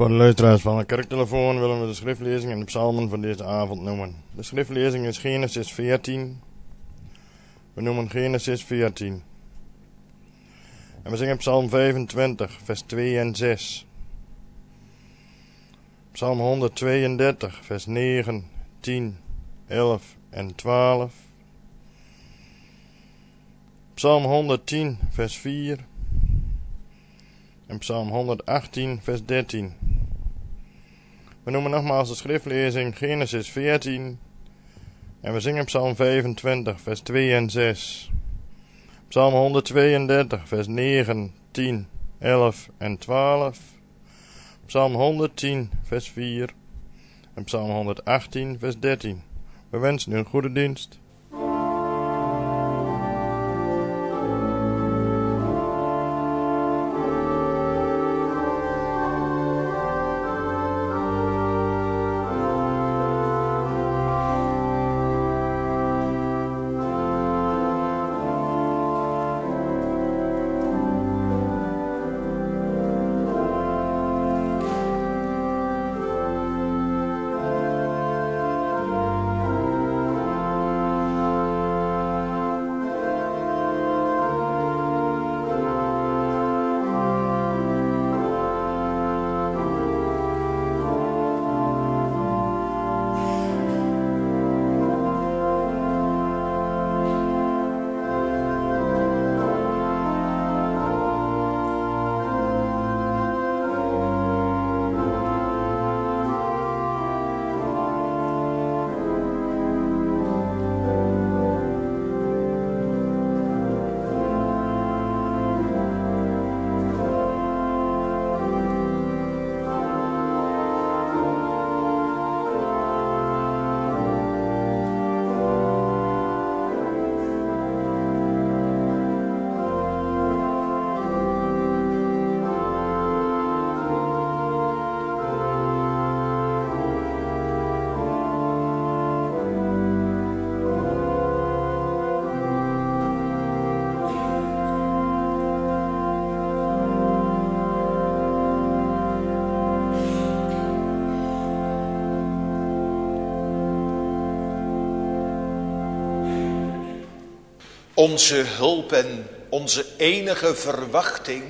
Voor de luisteraars van de kerktelefoon willen we de schriftlezing en de psalmen van deze avond noemen. De schriftlezing is Genesis 14. We noemen Genesis 14. En we zingen psalm 25, vers 2 en 6. Psalm 132, vers 9, 10, 11 en 12. Psalm 110, vers 4. En psalm 118, vers 13. We noemen nogmaals de schriftlezing Genesis 14. En we zingen psalm 25, vers 2 en 6. Psalm 132, vers 9, 10, 11 en 12. Psalm 110, vers 4. En psalm 118, vers 13. We wensen u een goede dienst. Onze hulp en onze enige verwachting,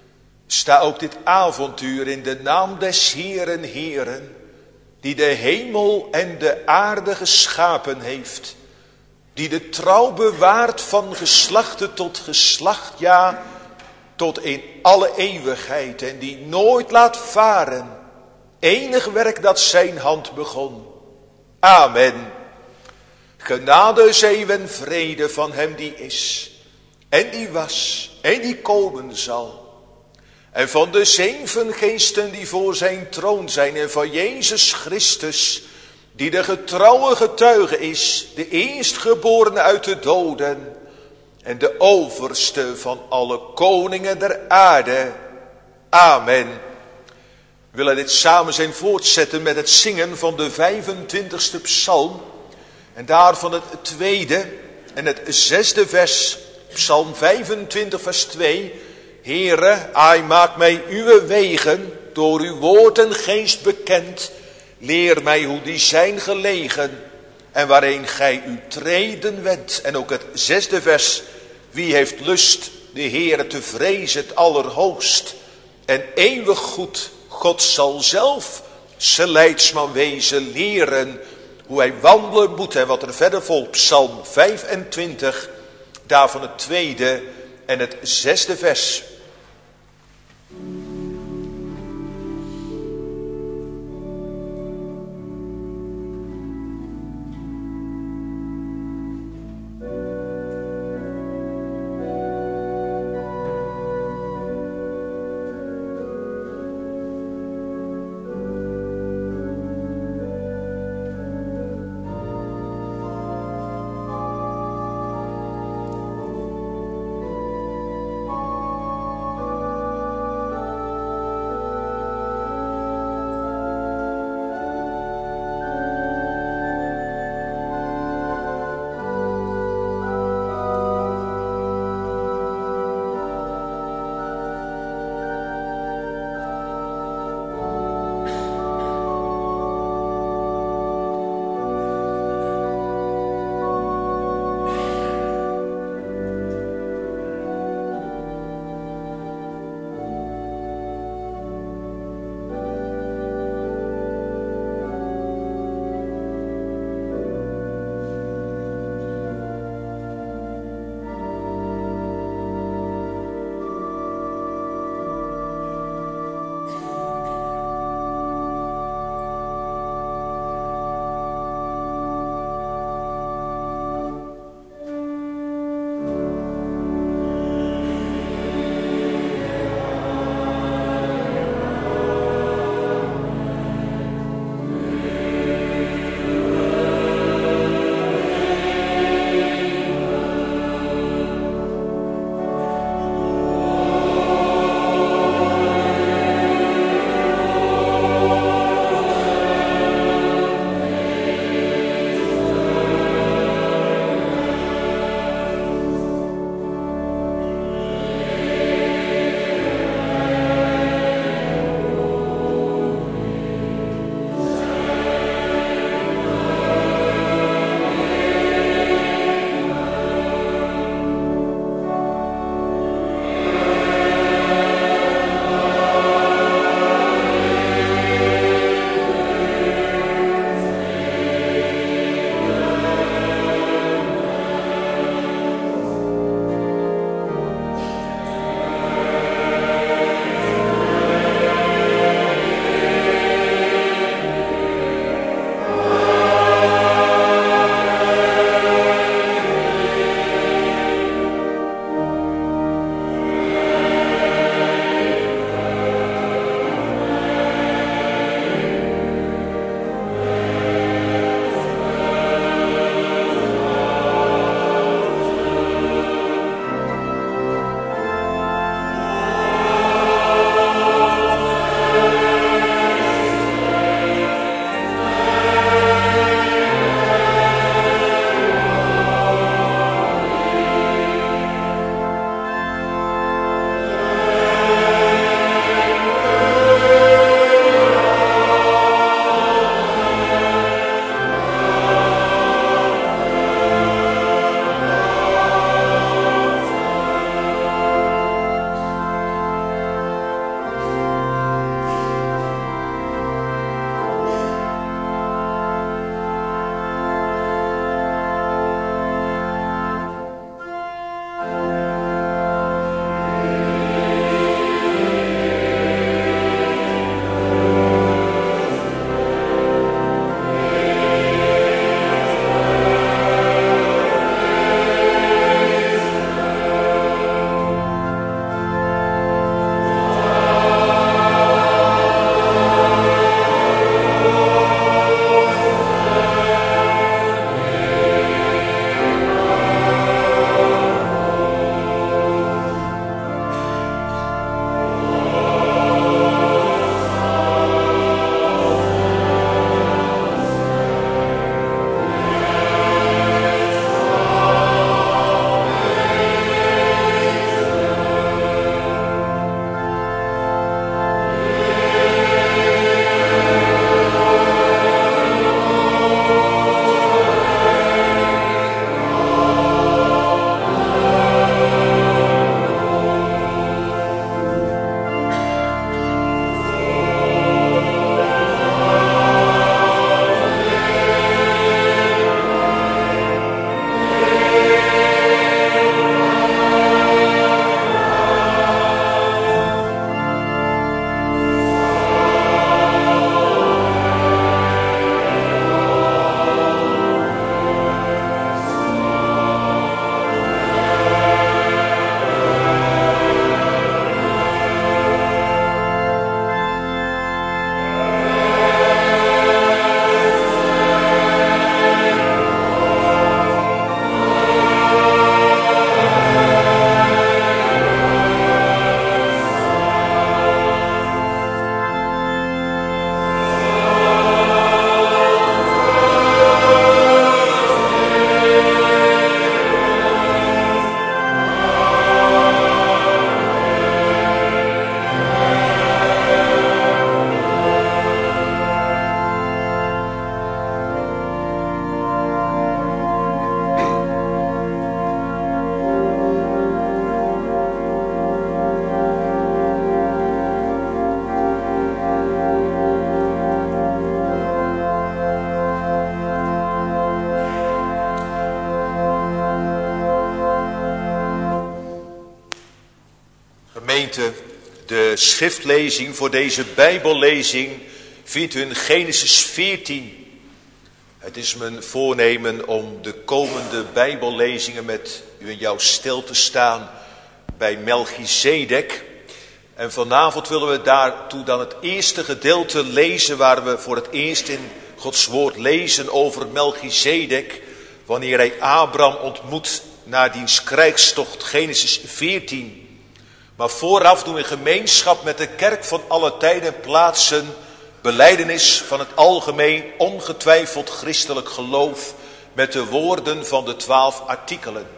sta ook dit avontuur in de naam des Heeren, Heeren, die de hemel en de aarde geschapen heeft, die de trouw bewaart van geslachte tot geslacht, ja, tot in alle eeuwigheid, en die nooit laat varen enig werk dat zijn hand begon. Amen. Genade, zegen en vrede van hem die is, en die was, en die komen zal. En van de 7 geesten die voor zijn troon zijn, en van Jezus Christus, die de getrouwe getuige is, de eerstgeborene uit de doden, en de overste van alle koningen der aarde. Amen. We willen dit samen zijn voortzetten met het zingen van de 25e psalm. En daarvan het 2e en het 6e vers, psalm 25 vers 2. Heere, hij maakt mij uw wegen, door uw woord en geest bekend. Leer mij hoe die zijn gelegen, en waarheen gij uw treden wendt. En ook het 6e vers, wie heeft lust de Heere te vrezen, het allerhoogst. En eeuwig goed, God zal zelf zijn leidsman wezen, leren hoe hij wandelen moet en wat er verder volgt. Psalm 25, daarvan het 2e en het 6e vers. Gemeente, de schriftlezing voor deze Bijbellezing vindt u in Genesis 14. Het is mijn voornemen om de komende Bijbellezingen met u en jou stil te staan bij Melchizedek. En vanavond willen we daartoe dan het eerste gedeelte lezen waar we voor het eerst in Gods woord lezen over Melchizedek. Wanneer hij Abraham ontmoet na diens krijgstocht, Genesis 14. Maar vooraf doen we in gemeenschap met de kerk van alle tijden en plaatsen belijdenis van het algemeen ongetwijfeld christelijk geloof met de woorden van de 12 artikelen.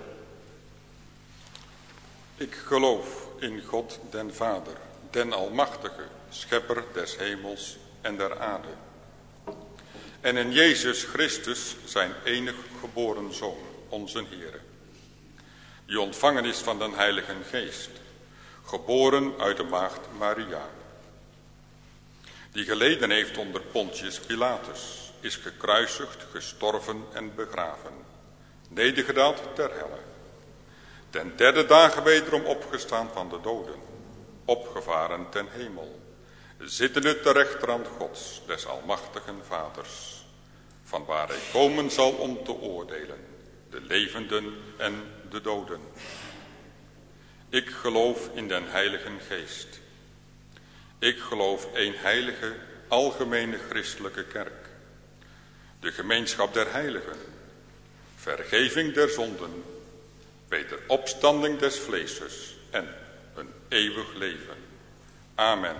Ik geloof in God den Vader, den Almachtige, schepper des hemels en der aarde. En in Jezus Christus, zijn enig geboren Zoon, onze Heere, die ontvangen is van den Heilige Geest, geboren uit de maagd Maria, die geleden heeft onder Pontius Pilatus, is gekruisigd, gestorven en begraven, nedergedaald ter helle, ten derde dagen wederom opgestaan van de doden, opgevaren ten hemel, zittende ter rechterhand Gods, des almachtigen Vaders, van waar hij komen zal om te oordelen, de levenden en de doden. Ik geloof in den Heilige Geest. Ik geloof één heilige, algemene christelijke kerk, de gemeenschap der heiligen, vergeving der zonden, wederopstanding des vleeses en een eeuwig leven. Amen.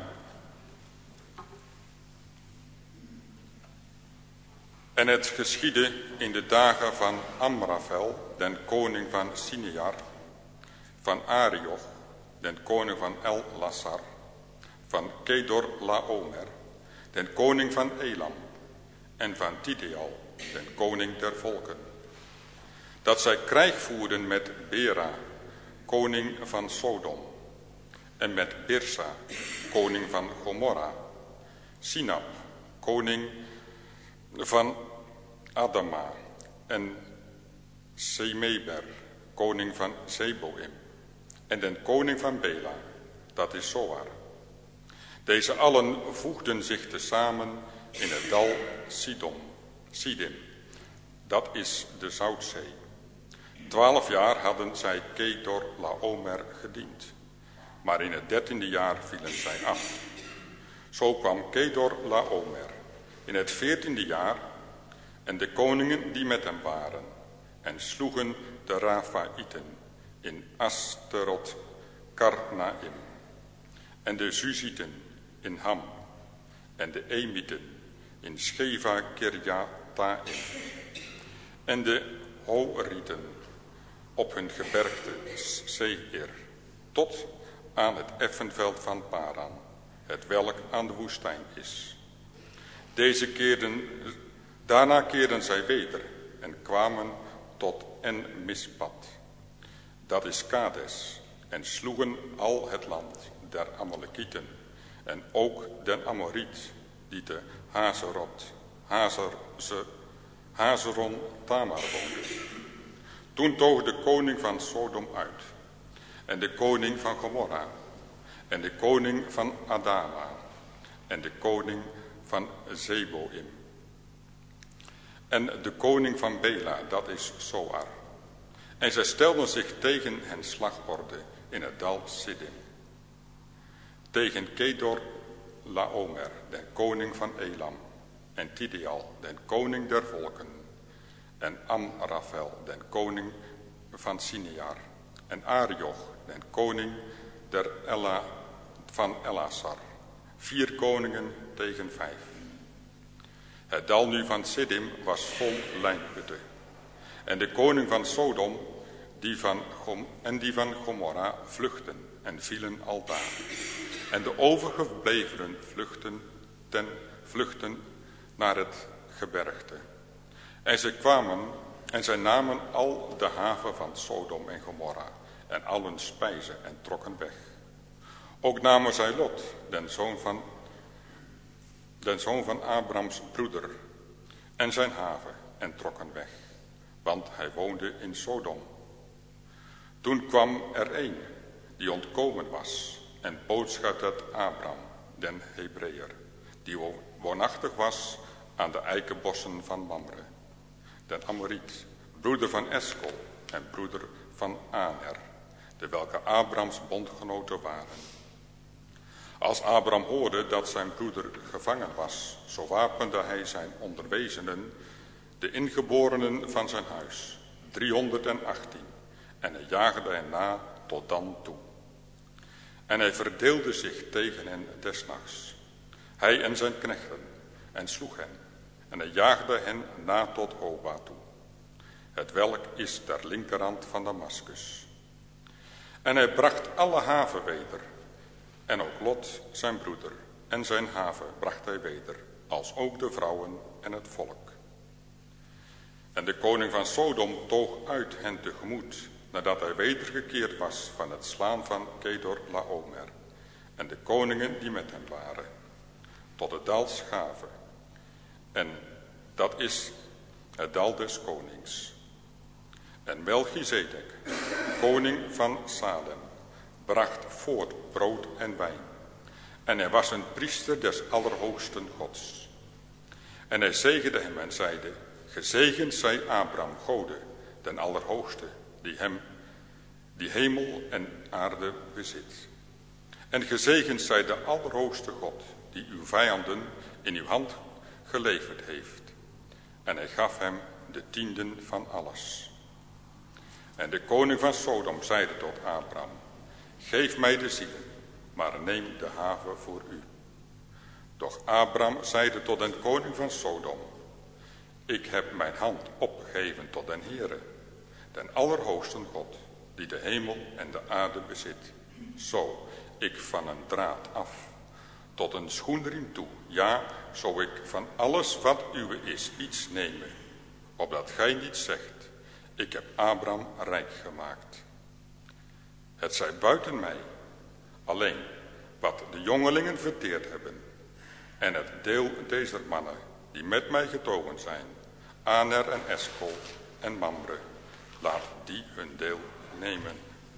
En het geschiedde in de dagen van Amraphel, den koning van Sinear, van Arioch, den koning van El-Lassar, van Kedor Laomer, den koning van Elam, en van Tideal, den koning der volken, dat zij krijg voerden met Bera, koning van Sodom, en met Birsa, koning van Gomorra, Sinab, koning van Adama, en Semeber, koning van Zeboim, en den koning van Bela, dat is Zoar. Deze allen voegden zich tezamen in het dal Sidim, dat is de Zoutzee. 12 jaar hadden zij Kedor Laomer gediend, maar in het 13e jaar vielen zij af. Zo kwam Kedor Laomer in het 14e jaar en de koningen die met hem waren en sloegen de Rafaïten in Asterot Karnaim en de Zuzieten in Ham en de Emieten in Scheva Kirjataim en de Horieten op hun gebergte Seir tot aan het effenveld van Paran, het welk aan de woestijn is. Daarna keerden zij weder en kwamen tot En-Mispat, dat is Kades, en sloegen al het land der Amalekieten en ook den Amoriet, die te Hazeron Tamar woonde. Toen toog de koning van Sodom uit, en de koning van Gomorra, en de koning van Adama, en de koning van Zeboim, en de koning van Bela, dat is Zoar. En zij stelden zich tegen hen slagorde in het dal Siddim, tegen Kedor Laomer, den koning van Elam, en Tideal, den koning der volken, en Amraphel, den koning van Sinear, en Arioch, den koning van Elassar. 4 koningen tegen 5. Het dal nu van Siddim was vol lijnputten. En de koning van Sodom die van Gomorra vluchtten en vielen aldaar. En de overgeblevenen vluchtten naar het gebergte. En zij kwamen en zij namen al de haven van Sodom en Gomorra en al hun spijzen en trokken weg. Ook namen zij Lot, den zoon van Abrams broeder, en zijn haven en trokken weg, want hij woonde in Sodom. Toen kwam er een die ontkomen was en boodschap het Abraham, den Hebreeër, die woonachtig was aan de eikenbossen van Mamre, den Amoriet, broeder van Eskol en broeder van Aner, de welke Abrahams bondgenoten waren. Als Abraham hoorde dat zijn broeder gevangen was, zo wapende hij zijn onderwezenen, de ingeborenen van zijn huis, 318, en hij jaagde hen na tot dan toe. En hij verdeelde zich tegen hen des nachts, hij en zijn knechten, en sloeg hen, en hij jaagde hen na tot Hoba toe, het welk is ter linkerhand van Damaskus. En hij bracht alle haven weder, en ook Lot, zijn broeder, en zijn haven bracht hij weder, als ook de vrouwen en het volk. En de koning van Sodom toog uit hen tegemoet, nadat hij wedergekeerd was van het slaan van Kedor Laomer, en de koningen die met hem waren, tot het dal Schave. En dat is het dal des konings. En Melchizedek, koning van Salem, bracht voort brood en wijn. En hij was een priester des Allerhoogsten Gods. En hij zegende hem en zeide, gezegend zij Abraham Gode, den Allerhoogste, die hemel en aarde bezit. En gezegend zij de Allerhoogste God, die uw vijanden in uw hand geleverd heeft. En hij gaf hem de tienden van alles. En de koning van Sodom zeide tot Abraham, geef mij de zielen, maar neem de haven voor u. Doch Abraham zeide tot den koning van Sodom, ik heb mijn hand opgegeven tot den Heere, den Allerhoogsten God, die de hemel en de aarde bezit. Zo ik van een draad af, tot een schoenriem toe, ja, zo ik van alles wat uwe is iets nemen, opdat gij niet zegt, ik heb Abraham rijk gemaakt. Het zij buiten mij, alleen wat de jongelingen verteerd hebben, en het deel deze mannen, die met mij getogen zijn, Aner en Eskol en Mamre, laat die hun deel nemen.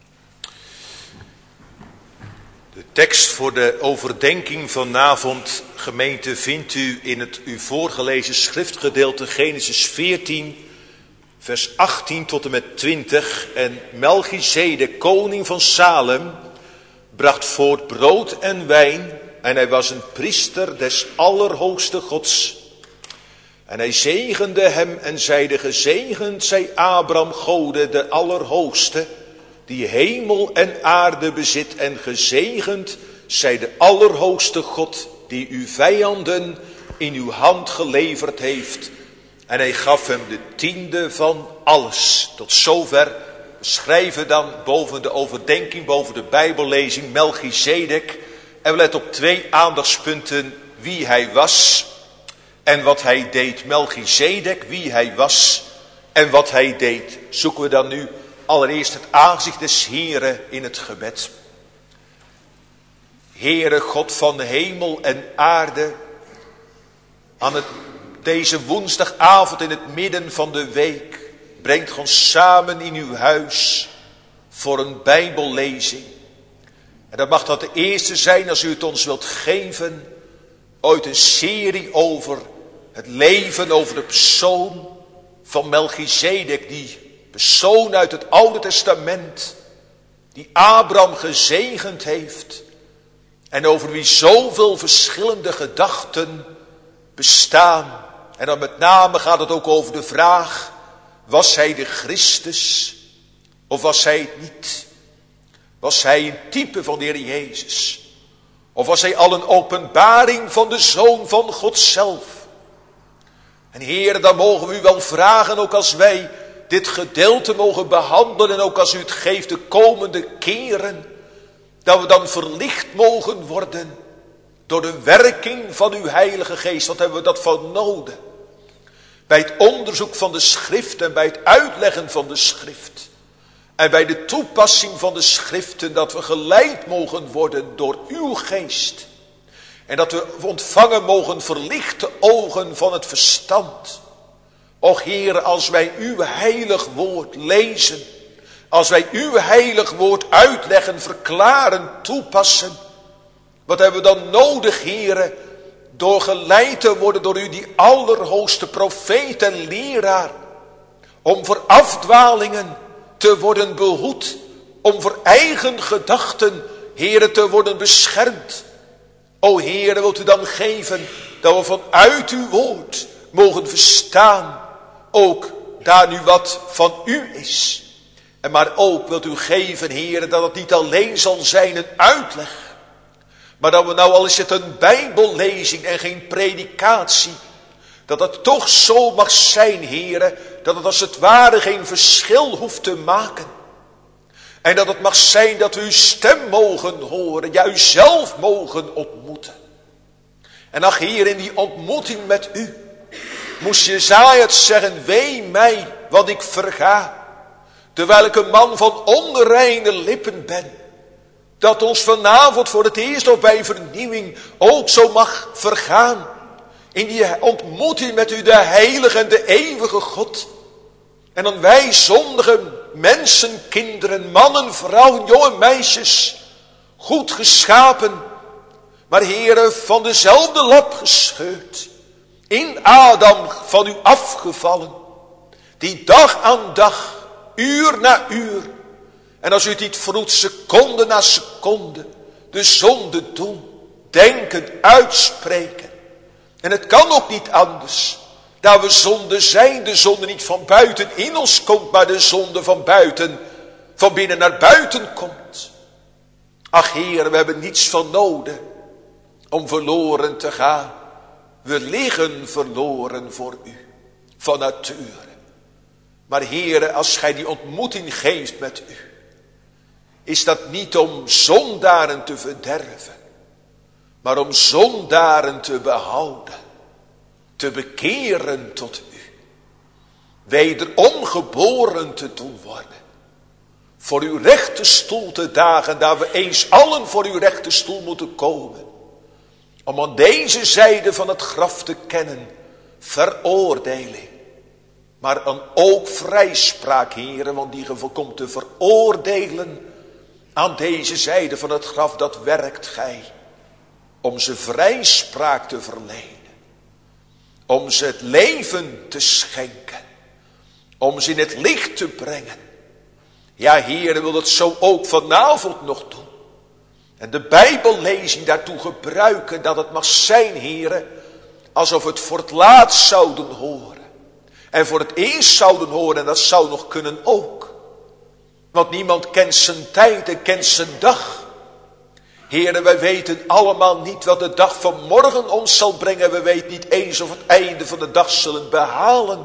De tekst voor de overdenking vanavond, gemeente, vindt u in het u voorgelezen schriftgedeelte Genesis 14, vers 18 tot en met 20. En Melchizedek, koning van Salem, bracht voort brood en wijn, en hij was een priester des Allerhoogste Gods. En hij zegende hem en zeide, gezegend zij Abraham Gode, de Allerhoogste, die hemel en aarde bezit, en gezegend zij de Allerhoogste God, die uw vijanden in uw hand geleverd heeft. En hij gaf hem de tiende van alles. Tot zover. We schrijven dan boven de overdenking, boven de Bijbellezing, Melchizedek. En we letten op 2 aandachtspunten: wie hij was en wat hij deed. Melchizedek, wie hij was en wat hij deed. Zoeken we dan nu allereerst het aangezicht des Heeren in het gebed. Heere God van hemel en aarde, aan deze woensdagavond in het midden van de week brengt ons samen in uw huis voor een Bijbellezing. En dat mag dat de eerste zijn, als u het ons wilt geven, uit een serie over het leven, over de persoon van Melchizedek, die persoon uit het Oude Testament, die Abraham gezegend heeft en over wie zoveel verschillende gedachten bestaan. En dan met name gaat het ook over de vraag, was hij de Christus of was hij het niet? Was hij een type van de Heer Jezus? Of was hij al een openbaring van de Zoon van God zelf? En Heer, dan mogen we u wel vragen, ook als wij dit gedeelte mogen behandelen, en ook als u het geeft de komende keren, dat we dan verlicht mogen worden door de werking van uw Heilige Geest. Wat hebben we dat van nodig? Bij het onderzoek van de Schrift en bij het uitleggen van de Schrift. En bij de toepassing van de Schriften, dat we geleid mogen worden door uw Geest. En dat we ontvangen mogen verlichte ogen van het verstand. Och Heer, als wij uw heilig woord lezen Als wij uw heilig woord uitleggen, verklaren, toepassen. Wat hebben we dan nodig, Heere? Door geleid te worden door u, die allerhoogste profeet en leraar. Om voor afdwalingen te worden behoed. Om voor eigen gedachten, Heere, te worden beschermd. O Heere, wilt u dan geven dat we vanuit uw woord mogen verstaan. Ook daar nu wat van u is. En maar ook wilt u geven, Heere, dat het niet alleen zal zijn een uitleg. Maar dat we nou, al is het een bijbellezing en geen predikatie, dat het toch zo mag zijn, Heere, dat het als het ware geen verschil hoeft te maken. En dat het mag zijn dat we uw stem mogen horen, ja, u zelf mogen ontmoeten. En ach, Heer, in die ontmoeting met u moest Jesaja het zeggen, wee mij, want ik verga. Terwijl ik een man van onreine lippen ben. Dat ons vanavond voor het eerst of bij vernieuwing ook zo mag vergaan. In die ontmoeting met u, de heilige en de eeuwige God. En dan wij zondige mensen, kinderen, mannen, vrouwen, jonge meisjes. Goed geschapen. Maar Heere, van dezelfde lap gescheurd. In Adam van u afgevallen. Die dag aan dag, uur na uur. En als u het niet vroeg, seconde na seconde. De zonde doen. Denken, uitspreken. En het kan ook niet anders. Dat we zonde zijn. De zonde niet van buiten in ons komt. Maar de zonde van buiten. Van binnen naar buiten komt. Ach Heer, we hebben niets van nodig. Om verloren te gaan. We liggen verloren voor u. Van nature. Maar Heere, als gij die ontmoeting geeft met u. Is dat niet om zondaren te verderven. Maar om zondaren te behouden. Te bekeren tot u. Wederom geboren te doen worden. Voor uw rechterstoel te dagen. Dat we eens allen voor uw rechterstoel moeten komen. Om aan deze zijde van het graf te kennen. Veroordeling. Maar dan ook vrijspraak, Heere. Want die komt te veroordelen. Aan deze zijde van het graf, dat werkt gij. Om ze vrijspraak te verlenen. Om ze het leven te schenken. Om ze in het licht te brengen. Ja, Heere, wil het zo ook vanavond nog doen. En de Bijbellezing daartoe gebruiken, dat het mag zijn, Heere, alsof we het voor het laatst zouden horen. En voor het eerst zouden horen, en dat zou nog kunnen ook. Want niemand kent zijn tijd en kent zijn dag. Heren, wij weten allemaal niet wat de dag van morgen ons zal brengen. We weten niet eens of het einde van de dag zullen behalen.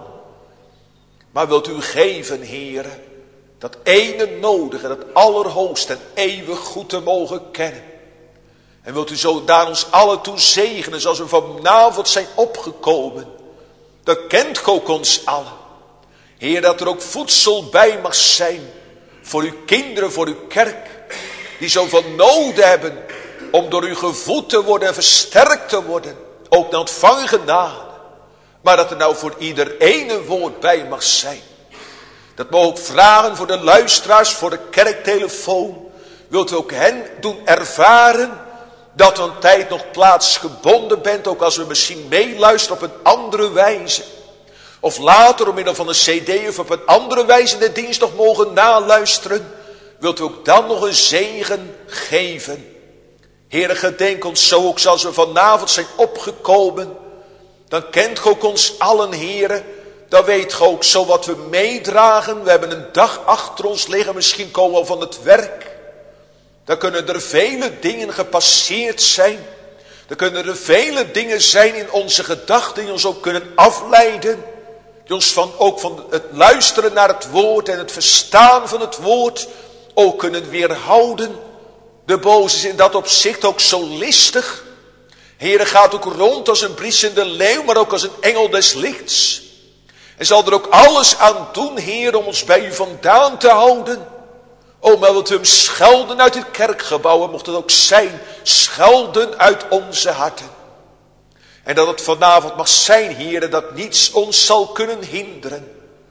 Maar wilt u geven, Heren, dat ene nodige, dat allerhoogste en eeuwig goed te mogen kennen. En wilt u zo daar ons allen toe zegenen, zoals we vanavond zijn opgekomen. Dat kent gij ook ons allen. Heer, dat er ook voedsel bij mag zijn. Voor uw kinderen, voor uw kerk. Die zo van nood hebben. Om door u gevoed te worden en versterkt te worden. Ook naar ontvangen genade. Maar dat er nou voor ieder een woord bij mag zijn. Dat we ook vragen voor de luisteraars, voor de kerktelefoon. Wilt u ook hen doen ervaren. Dat er een tijd nog plaatsgebonden bent. Ook als we misschien meeluisteren op een andere wijze. Of later door middel van een cd of op een andere wijze de dienst nog mogen naluisteren. Wilt u ook dan nog een zegen geven. Heere, gedenk ons zo ook zoals we vanavond zijn opgekomen. Dan kent gij ook ons allen, Heere. Dan weet gij ook zo wat we meedragen. We hebben een dag achter ons liggen. Misschien komen we van het werk. Dan kunnen er vele dingen gepasseerd zijn. Dan kunnen er vele dingen zijn in onze gedachten die ons ook kunnen afleiden. Die ons ook van het luisteren naar het woord en het verstaan van het woord ook kunnen weerhouden. De boze is in dat opzicht ook zo listig. Heere, gaat ook rond als een briesende leeuw, maar ook als een engel des lichts. En zal er ook alles aan doen, Heer, om ons bij u vandaan te houden. O, maar wilt u hem schelden uit het kerkgebouw, en mocht het ook zijn, schelden uit onze harten. En dat het vanavond mag zijn, Heere, dat niets ons zal kunnen hinderen.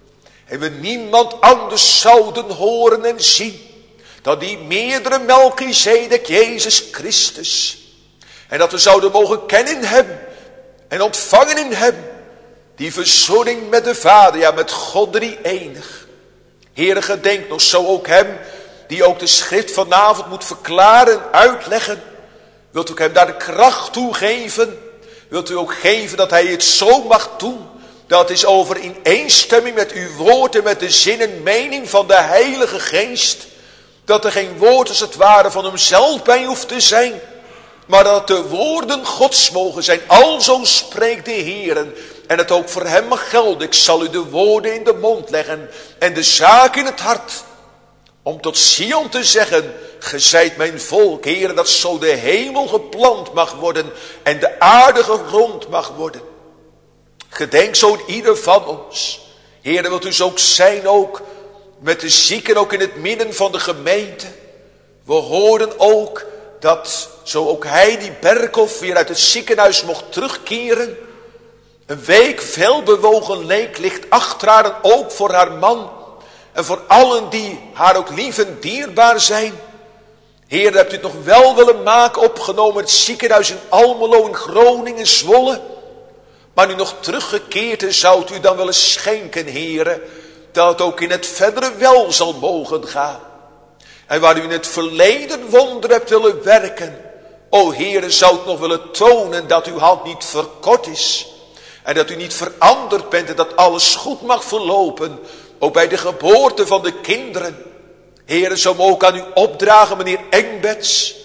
En we niemand anders zouden horen en zien dan die meerdere Melchizedek, Jezus Christus. En dat we zouden mogen kennen in hem en ontvangen in hem die verzoening met de Vader, ja met God drie enig. Heere, gedenk nog zo ook hem die ook de schrift vanavond moet verklaren en uitleggen. Wilt u ook hem daar de kracht toe geven? Wilt u ook geven dat hij het zo mag doen? Dat is over in eenstemming met uw woord en met de zin en mening van de Heilige Geest. Dat er geen woord als het ware van hemzelf bij hoeft te zijn. Maar dat de woorden Gods mogen zijn. Alzo spreekt de Heer. En het ook voor hem mag gelden. Ik zal u de woorden in de mond leggen. En de zaak in het hart. Om tot Sion te zeggen. Ge zijt mijn volk, Heer. Dat zo de hemel geplant mag worden. En de aarde gegrond mag worden. Gedenk zo in ieder van ons. Heer, wilt u zo ook zijn ook. Met de zieken ook in het midden van de gemeente. We hoorden ook dat zo ook hij die Berkhoff weer uit het ziekenhuis mocht terugkeren. Een week veel bewogen leek ligt achter haar en ook voor haar man. En voor allen die haar ook lief en dierbaar zijn. Heer, hebt u het nog wel willen maken opgenomen in het ziekenhuis in Almelo, in Groningen, Zwolle. Maar nu nog teruggekeerd en zou u dan willen schenken, Heere, dat het ook in het verdere wel zal mogen gaan. En waar u in het verleden wonder hebt willen werken. O Heere, zou het nog willen tonen dat uw hand niet verkort is. En dat u niet veranderd bent en dat alles goed mag verlopen. Ook bij de geboorte van de kinderen. Heere, zo ook aan u opdragen, meneer Engbets.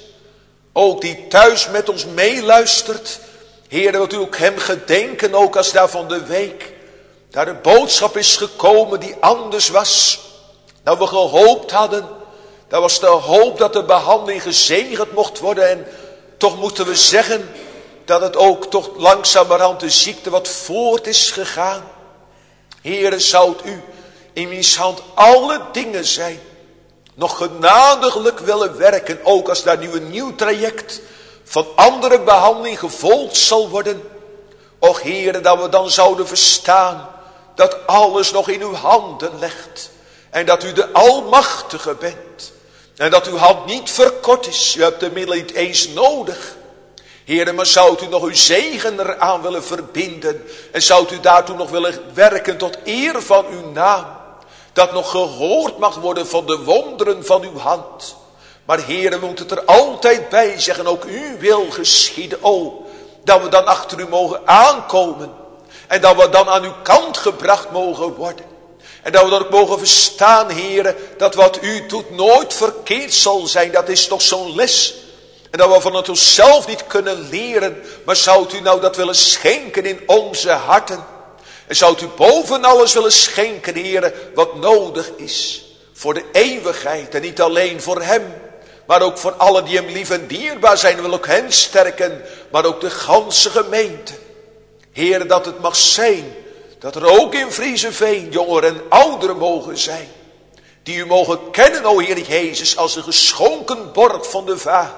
Ook die thuis met ons meeluistert. Heere, wilt u ook hem gedenken, ook als daar van de week. Daar de boodschap is gekomen die anders was. Dan we gehoopt hadden. Dat was de hoop dat de behandeling gezegend mocht worden. En toch moeten we zeggen dat het ook toch langzamerhand de ziekte wat voort is gegaan. Heere, zou u in wiens hand alle dingen zijn. Nog genadiglijk willen werken. Ook als daar nu een nieuw traject van andere behandeling gevolgd zal worden. Och Heere, dat we dan zouden verstaan dat alles nog in uw handen legt. En dat u de Almachtige bent. En dat uw hand niet verkort is. U hebt de middelen niet eens nodig. Heere, maar zou u nog uw zegen eraan willen verbinden. En zou u daartoe nog willen werken tot eer van uw naam. Dat nog gehoord mag worden van de wonderen van uw hand. Maar Heere, we moeten het er altijd bij zeggen. Ook uw wil geschieden. O, dat we dan achter u mogen aankomen. En dat we dan aan uw kant gebracht mogen worden. En dat we dan ook mogen verstaan, Heere, dat wat u doet nooit verkeerd zal zijn. Dat is toch zo'n les. En dat we van het onszelf niet kunnen leren. Maar zou u nou dat willen schenken in onze harten. En zou u boven alles willen schenken, Heere, wat nodig is. Voor de eeuwigheid en niet alleen voor hem. Maar ook voor allen die hem lief en dierbaar zijn. En wil ook hen sterken. Maar ook de ganse gemeente. Heere, dat het mag zijn. Dat er ook in Vriezenveen jongeren en ouderen mogen zijn. Die u mogen kennen, o Heer Jezus, als een geschonken borg van de Vader.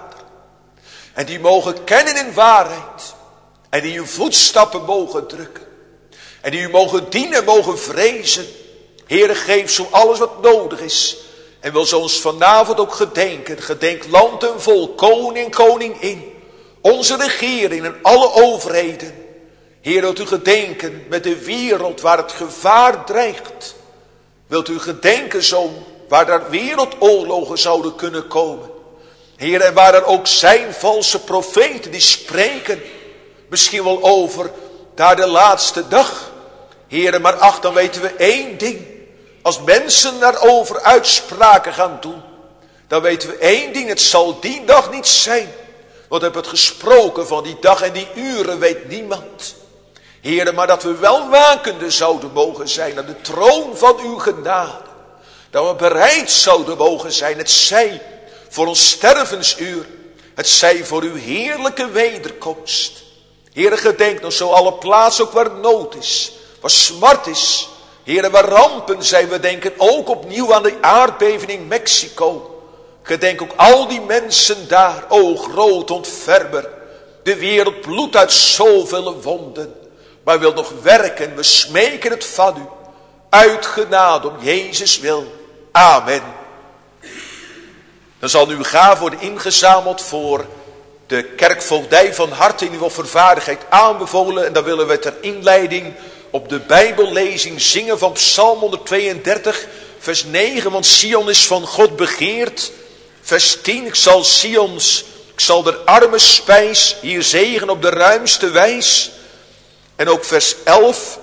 En die mogen kennen in waarheid. En die uw voetstappen mogen drukken. En die u mogen dienen, mogen vrezen. Heere, geef zo alles wat nodig is. En wil zo ons vanavond ook gedenken. Gedenk land en volk, koning en koningin. Onze regering en alle overheden. Heer, wilt u gedenken met de wereld waar het gevaar dreigt. Wilt u gedenken zo waar er wereldoorlogen zouden kunnen komen. Heer, en waar er ook zijn valse profeten die spreken. Misschien wel over daar de laatste dag. Heer, maar ach, dan weten we één ding. Als mensen daarover uitspraken gaan doen. Dan weten we één ding, het zal die dag niet zijn. Want we hebben het gesproken van die dag en die uren weet niemand. Heere, maar dat we wel wakende zouden mogen zijn aan de troon van uw genade. Dat we bereid zouden mogen zijn, het zij voor ons stervensuur. Het zij voor uw heerlijke wederkomst. Heere, gedenk nog zo alle plaatsen ook waar nood is. Waar smart is. Heere, waar rampen zijn. We denken ook opnieuw aan de aardbeving in Mexico. Gedenk ook al die mensen daar. O groot ontfermer. De wereld bloedt uit zoveel wonden. Maar wil nog werken, we smeken het van u. uit genade om Jezus wil. Amen. Dan zal nu gave worden ingezameld voor de kerkvoogdij van harte in uw vervaardigheid aanbevolen. En dan willen we ter inleiding op de Bijbellezing zingen van Psalm 132, vers 9. Want Sion is van God begeerd. Vers 10, ik zal der arme spijs hier zegen op de ruimste wijs. En ook vers 11.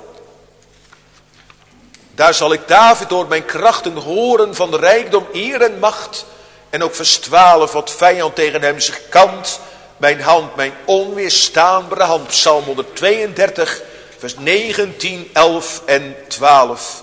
Daar zal ik David door mijn krachten horen van rijkdom, eer en macht. En ook vers 12, wat vijand tegen hem zich kant. Mijn hand, mijn onweerstaanbare hand. Psalm 132, vers 19, 11 en 12.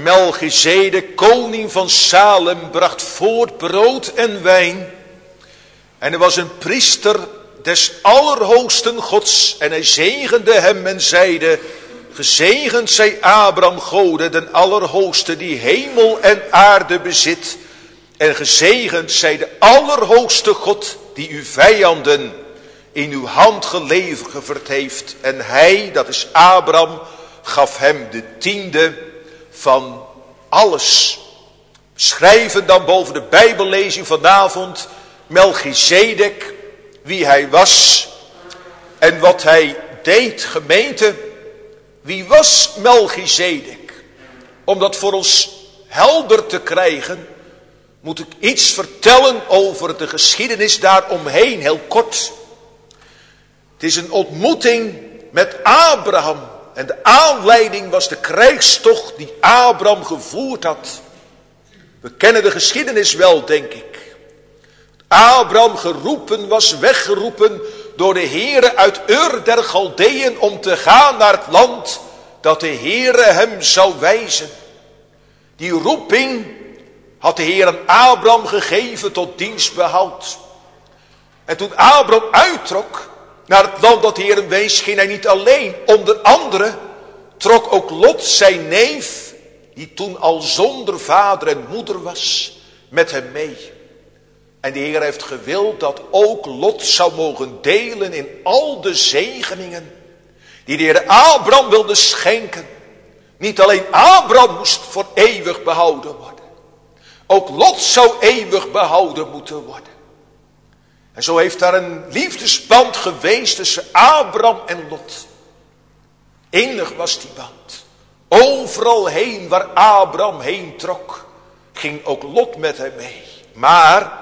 Melchizedek, koning van Salem, bracht voort brood en wijn. En er was een priester des allerhoogsten Gods. En hij zegende hem en zeide: gezegend zij Abraham Gode, den allerhoogste, die hemel en aarde bezit. En gezegend zij de allerhoogste God, die uw vijanden in uw hand geleverd heeft. En hij, dat is Abraham, gaf hem de tiende van alles. We schrijven dan boven de Bijbellezing vanavond Melchizedek, wie hij was en wat hij deed. Gemeente, wie was Melchizedek? Om dat voor ons helder te krijgen, moet ik iets vertellen over de geschiedenis daaromheen, heel kort. Het is een ontmoeting met Abraham. En de aanleiding was de krijgstocht die Abraham gevoerd had. We kennen de geschiedenis wel, denk ik. Abraham geroepen was, weggeroepen door de Heere uit Ur der Galdeeën om te gaan naar het land dat de Heere hem zou wijzen. Die roeping had de Heer aan Abraham gegeven tot dienstbehoud. En toen Abraham uittrok naar het land dat de Heer hem wees, ging hij niet alleen. Onder andere trok ook Lot, zijn neef, die toen al zonder vader en moeder was, met hem mee. En de Heer heeft gewild dat ook Lot zou mogen delen in al de zegeningen die de Heer Abraham wilde schenken. Niet alleen Abraham moest voor eeuwig behouden worden. Ook Lot zou eeuwig behouden moeten worden. En zo heeft daar een liefdesband geweest tussen Abraham en Lot. Innig was die band. Overal heen waar Abraham heen trok, ging ook Lot met hem mee. Maar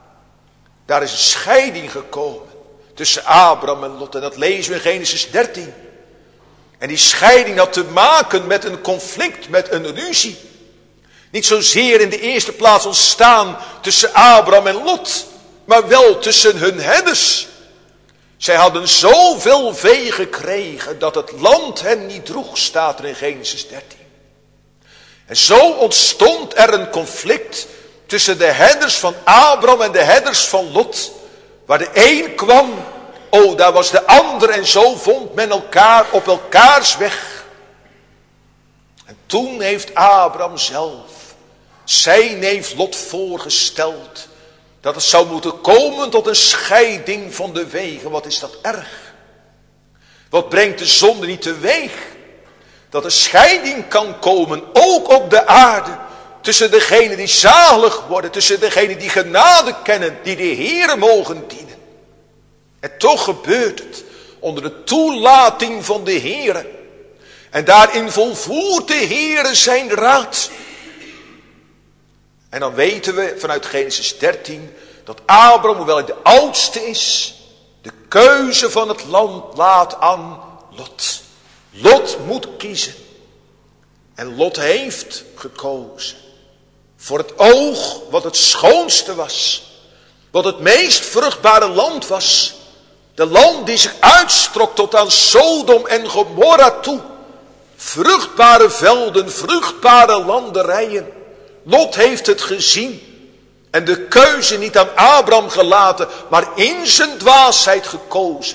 daar is een scheiding gekomen tussen Abraham en Lot. En dat lezen we in Genesis 13. En die scheiding had te maken met een conflict, met een ruzie. Niet zozeer in de eerste plaats ontstaan tussen Abraham en Lot, maar wel tussen hun herders. Zij hadden zoveel vee gekregen dat het land hen niet droeg, staat er in Genesis 13. En zo ontstond er een conflict tussen de herders van Abraham en de herders van Lot. Waar de een kwam, daar was de ander, en zo vond men elkaar op elkaars weg. En toen heeft Abraham zelf zijn neef Lot voorgesteld dat het zou moeten komen tot een scheiding van de wegen. Wat is dat erg? Wat brengt de zonde niet teweeg? Dat er scheiding kan komen, ook op de aarde, tussen degenen die zalig worden, tussen degenen die genade kennen, die de Heere mogen dienen. En toch gebeurt het onder de toelating van de Heere. En daarin volvoert de Heere zijn raad. En dan weten we vanuit Genesis 13 dat Abraham, hoewel hij de oudste is, de keuze van het land laat aan Lot. Lot moet kiezen. En Lot heeft gekozen voor het oog wat het schoonste was. Wat het meest vruchtbare land was. De land die zich uitstrok tot aan Sodom en Gomorra toe. Vruchtbare velden, vruchtbare landerijen. Lot heeft het gezien. En de keuze niet aan Abraham gelaten, maar in zijn dwaasheid gekozen.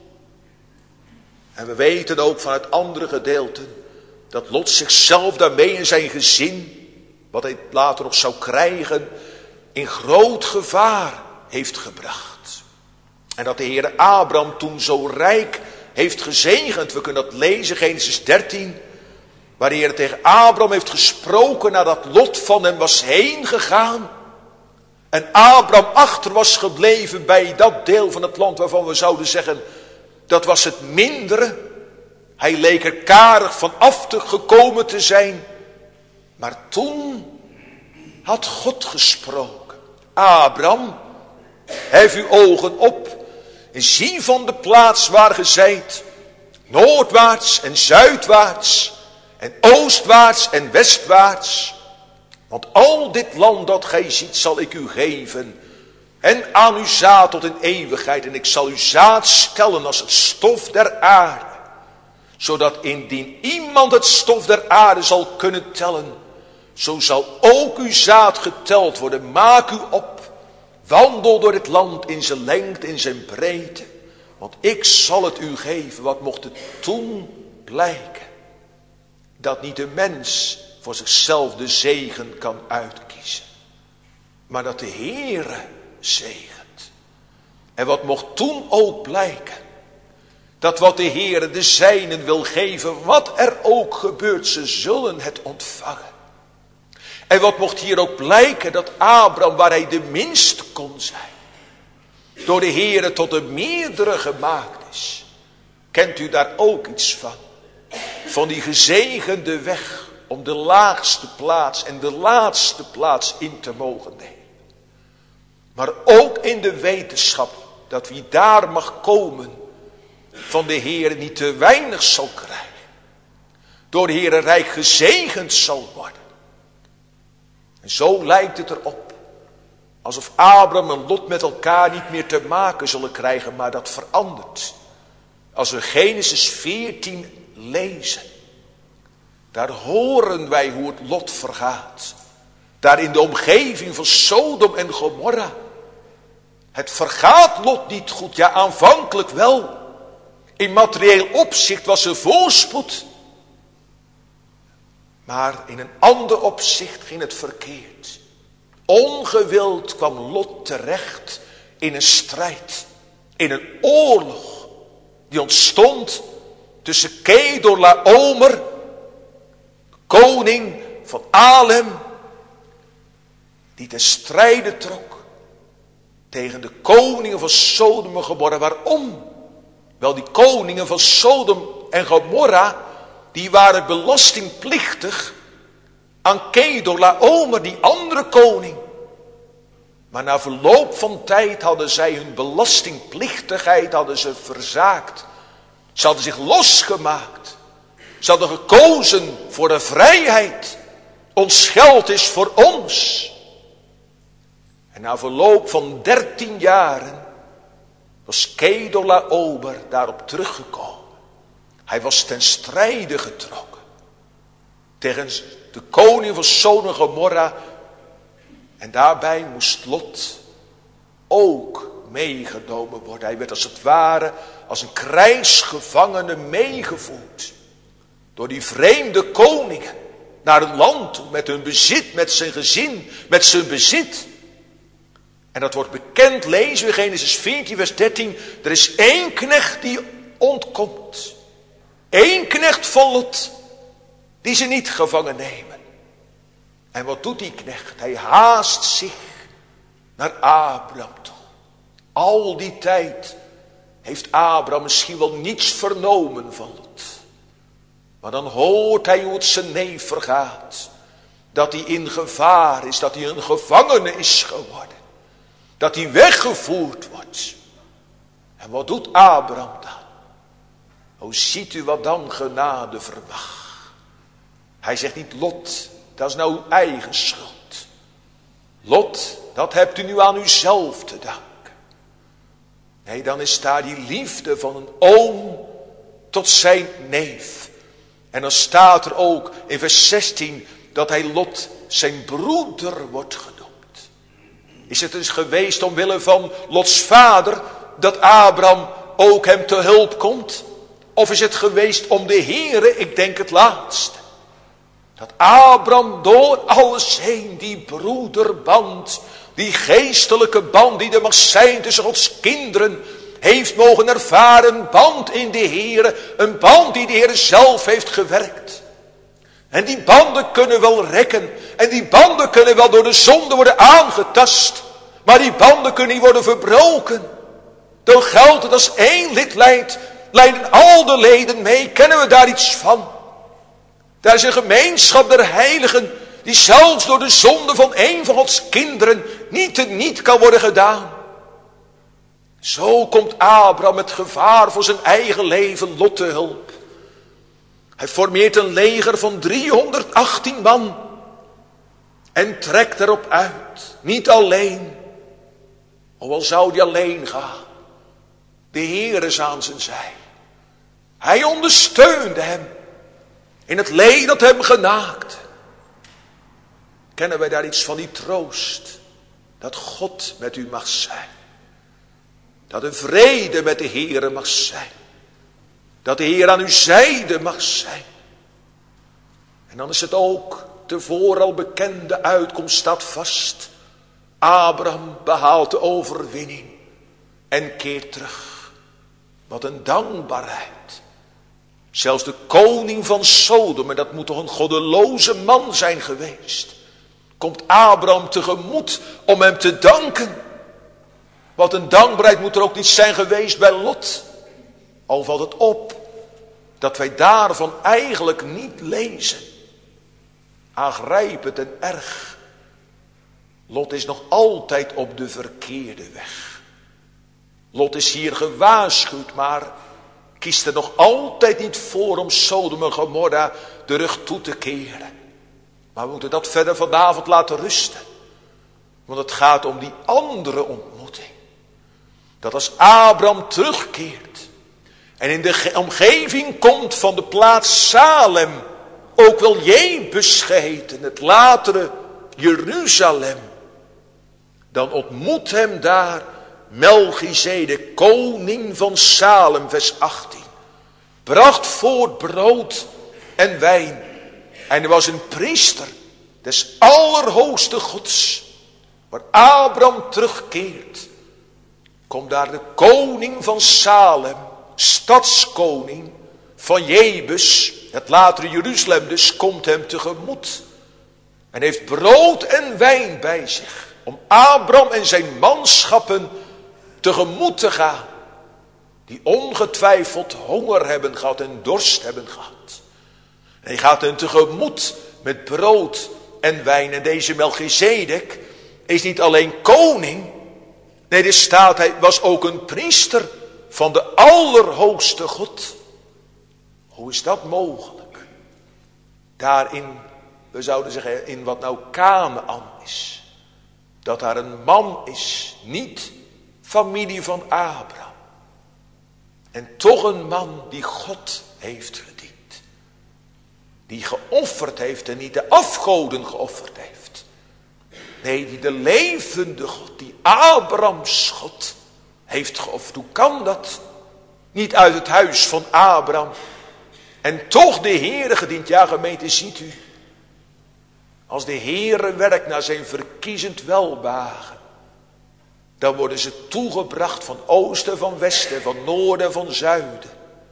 En we weten ook vanuit andere gedeelten dat Lot zichzelf daarmee in zijn gezin, wat hij later nog zou krijgen, in groot gevaar heeft gebracht. En dat de Heere Abraham toen zo rijk heeft gezegend. We kunnen dat lezen, Genesis 13. Waar de Heer tegen Abraham heeft gesproken nadat Lot van hem was heen gegaan. En Abraham achter was gebleven bij dat deel van het land waarvan we zouden zeggen, dat was het mindere. Hij leek er karig van af te gekomen te zijn. Maar toen had God gesproken. Abraham, hef uw ogen op en zie van de plaats waar ge zijt, noordwaarts en zuidwaarts en oostwaarts en westwaarts. Want al dit land dat gij ziet zal ik u geven en aan uw zaad tot in eeuwigheid. En ik zal uw zaad stellen als het stof der aarde. Zodat indien iemand het stof der aarde zal kunnen tellen, zo zal ook uw zaad geteld worden. Maak u op, wandel door het land in zijn lengte, in zijn breedte. Want ik zal het u geven. Wat mocht het toen blijken? Dat niet de mens voor zichzelf de zegen kan uitkiezen. Maar dat de Heere zegent. En wat mocht toen ook blijken? Dat wat de Heere de zijnen wil geven, wat er ook gebeurt, ze zullen het ontvangen. En wat mocht hier ook blijken, dat Abraham, waar hij de minst kon zijn, door de Heere tot een meerdere gemaakt is. Kent u daar ook iets van? Van die gezegende weg om de laagste plaats en de laatste plaats in te mogen nemen. Maar ook in de wetenschap dat wie daar mag komen van de Heere niet te weinig zal krijgen. Door de Heere rijk gezegend zal worden. En zo lijkt het erop. Alsof Abraham en Lot met elkaar niet meer te maken zullen krijgen, maar dat verandert. Als we Genesis 14 lezen. Daar horen wij hoe het Lot vergaat. Daar in de omgeving van Sodom en Gomorra. Het vergaat Lot niet goed, ja aanvankelijk wel. In materieel opzicht was er voorspoed. Maar in een ander opzicht ging het verkeerd. Ongewild kwam Lot terecht in een strijd. In een oorlog die ontstond tussen Kedorlaomer, koning van Alem, die ten strijde trok tegen de koningen van Sodom en Gomorra. Waarom? Wel, die koningen van Sodom en Gomorra, die waren belastingplichtig aan Kedorlaomer, die andere koning. Maar na verloop van tijd hadden zij hun belastingplichtigheid verzaakt. Ze hadden zich losgemaakt. Ze hadden gekozen voor de vrijheid. Ons geld is voor ons. En na verloop van 13 jaren was Kedorlaomer daarop teruggekomen. Hij was ten strijde getrokken tegen de koning van Sodom en Gomorra. En daarbij moest Lot ook meegenomen worden. Hij werd als het ware als een krijgsgevangene meegevoerd door die vreemde koningen naar het land toe, met hun bezit, met zijn gezin, met zijn bezit. En dat wordt bekend, lezen we Genesis 14 vers 13. Er is één knecht die ontkomt. Eén knecht van Lot, die ze niet gevangen nemen. En wat doet die knecht? Hij haast zich naar Abraham toe. Al die tijd heeft Abraham misschien wel niets vernomen van Lot. Maar dan hoort hij hoe het zijn neef vergaat. Dat hij in gevaar is, dat hij een gevangene is geworden. Dat hij weggevoerd wordt. En wat doet Abraham dan? O, ziet u wat dan genade verwacht. Hij zegt niet, Lot, dat is nou uw eigen schuld. Lot, dat hebt u nu aan uzelf te danken. Nee, dan is daar die liefde van een oom tot zijn neef. En dan staat er ook in vers 16 dat hij Lot zijn broeder wordt genoemd. Is het dus geweest omwille van Lots vader dat Abraham ook hem te hulp komt? Of is het geweest om de Heere? Ik denk het laatste. Dat Abraham door alles heen die broederband, die geestelijke band die er mag zijn tussen Gods kinderen, heeft mogen ervaren. Een band in de Heere, een band die de Heere zelf heeft gewerkt. En die banden kunnen wel rekken. En die banden kunnen wel door de zonde worden aangetast. Maar die banden kunnen niet worden verbroken. Dan geldt het als één lid lijdt, lijden al de leden mee. Kennen we daar iets van? Daar is een gemeenschap der heiligen die zelfs door de zonde van één van Gods kinderen niet kan worden gedaan. Zo komt Abraham met gevaar voor zijn eigen leven Lot te hulp. Hij formeert een leger van 318 man en trekt erop uit. Niet alleen, hoewel zou hij alleen gaan. De Heer is aan zijn zij. Hij ondersteunde hem in het leed dat hem genaakte. kennen wij daar iets van die troost. Dat God met u mag zijn. Dat er vrede met de Heere mag zijn. Dat de Heer aan uw zijde mag zijn. En dan is het ook tevoren al bekende uitkomst staat vast. Abraham behaalt de overwinning en keert terug. Wat een dankbaarheid. Zelfs de koning van Sodom, en dat moet toch een goddeloze man zijn geweest, komt Abraham tegemoet om hem te danken. Wat een dankbaarheid moet er ook niet zijn geweest bij Lot. Al valt het op dat wij daarvan eigenlijk niet lezen. Aangrijpend en erg. Lot is nog altijd op de verkeerde weg. Lot is hier gewaarschuwd, maar kiest er nog altijd niet voor om Sodom en Gomorra de rug toe te keren. Maar we moeten dat verder vanavond laten rusten. Want het gaat om die andere ontmoeting. Dat als Abraham terugkeert en in de omgeving komt van de plaats Salem, ook wel Jebus geheten, het latere Jeruzalem, dan ontmoet hem daar Melchizedek, koning van Salem, vers 18. Bracht voort brood en wijn. En hij was een priester des allerhoogste Gods. Waar Abraham terugkeert, komt daar de koning van Salem, stadskoning van Jebus, het latere Jeruzalem dus, komt hem tegemoet. En heeft brood en wijn bij zich, om Abraham en zijn manschappen tegemoet te gaan. Die ongetwijfeld honger hebben gehad en dorst hebben gehad. En hij gaat hen tegemoet met brood en wijn. En deze Melchizedek is niet alleen koning. Nee, er staat, hij was ook een priester van de allerhoogste God. Hoe is dat mogelijk? Daarin, we zouden zeggen, in wat nou Kanaan is. Dat daar een man is, niet familie van Abraham. En toch een man die God heeft gediend. Die geofferd heeft en niet de afgoden geofferd heeft. Nee, die de levende God, die Abrahams God, heeft geofferd. Hoe kan dat? Niet uit het huis van Abraham. En toch de Heere gediend. Ja, gemeente, ziet u. Als de Heere werkt naar zijn verkiezend welbehagen, dan worden ze toegebracht van oosten, van westen, van noorden, van zuiden.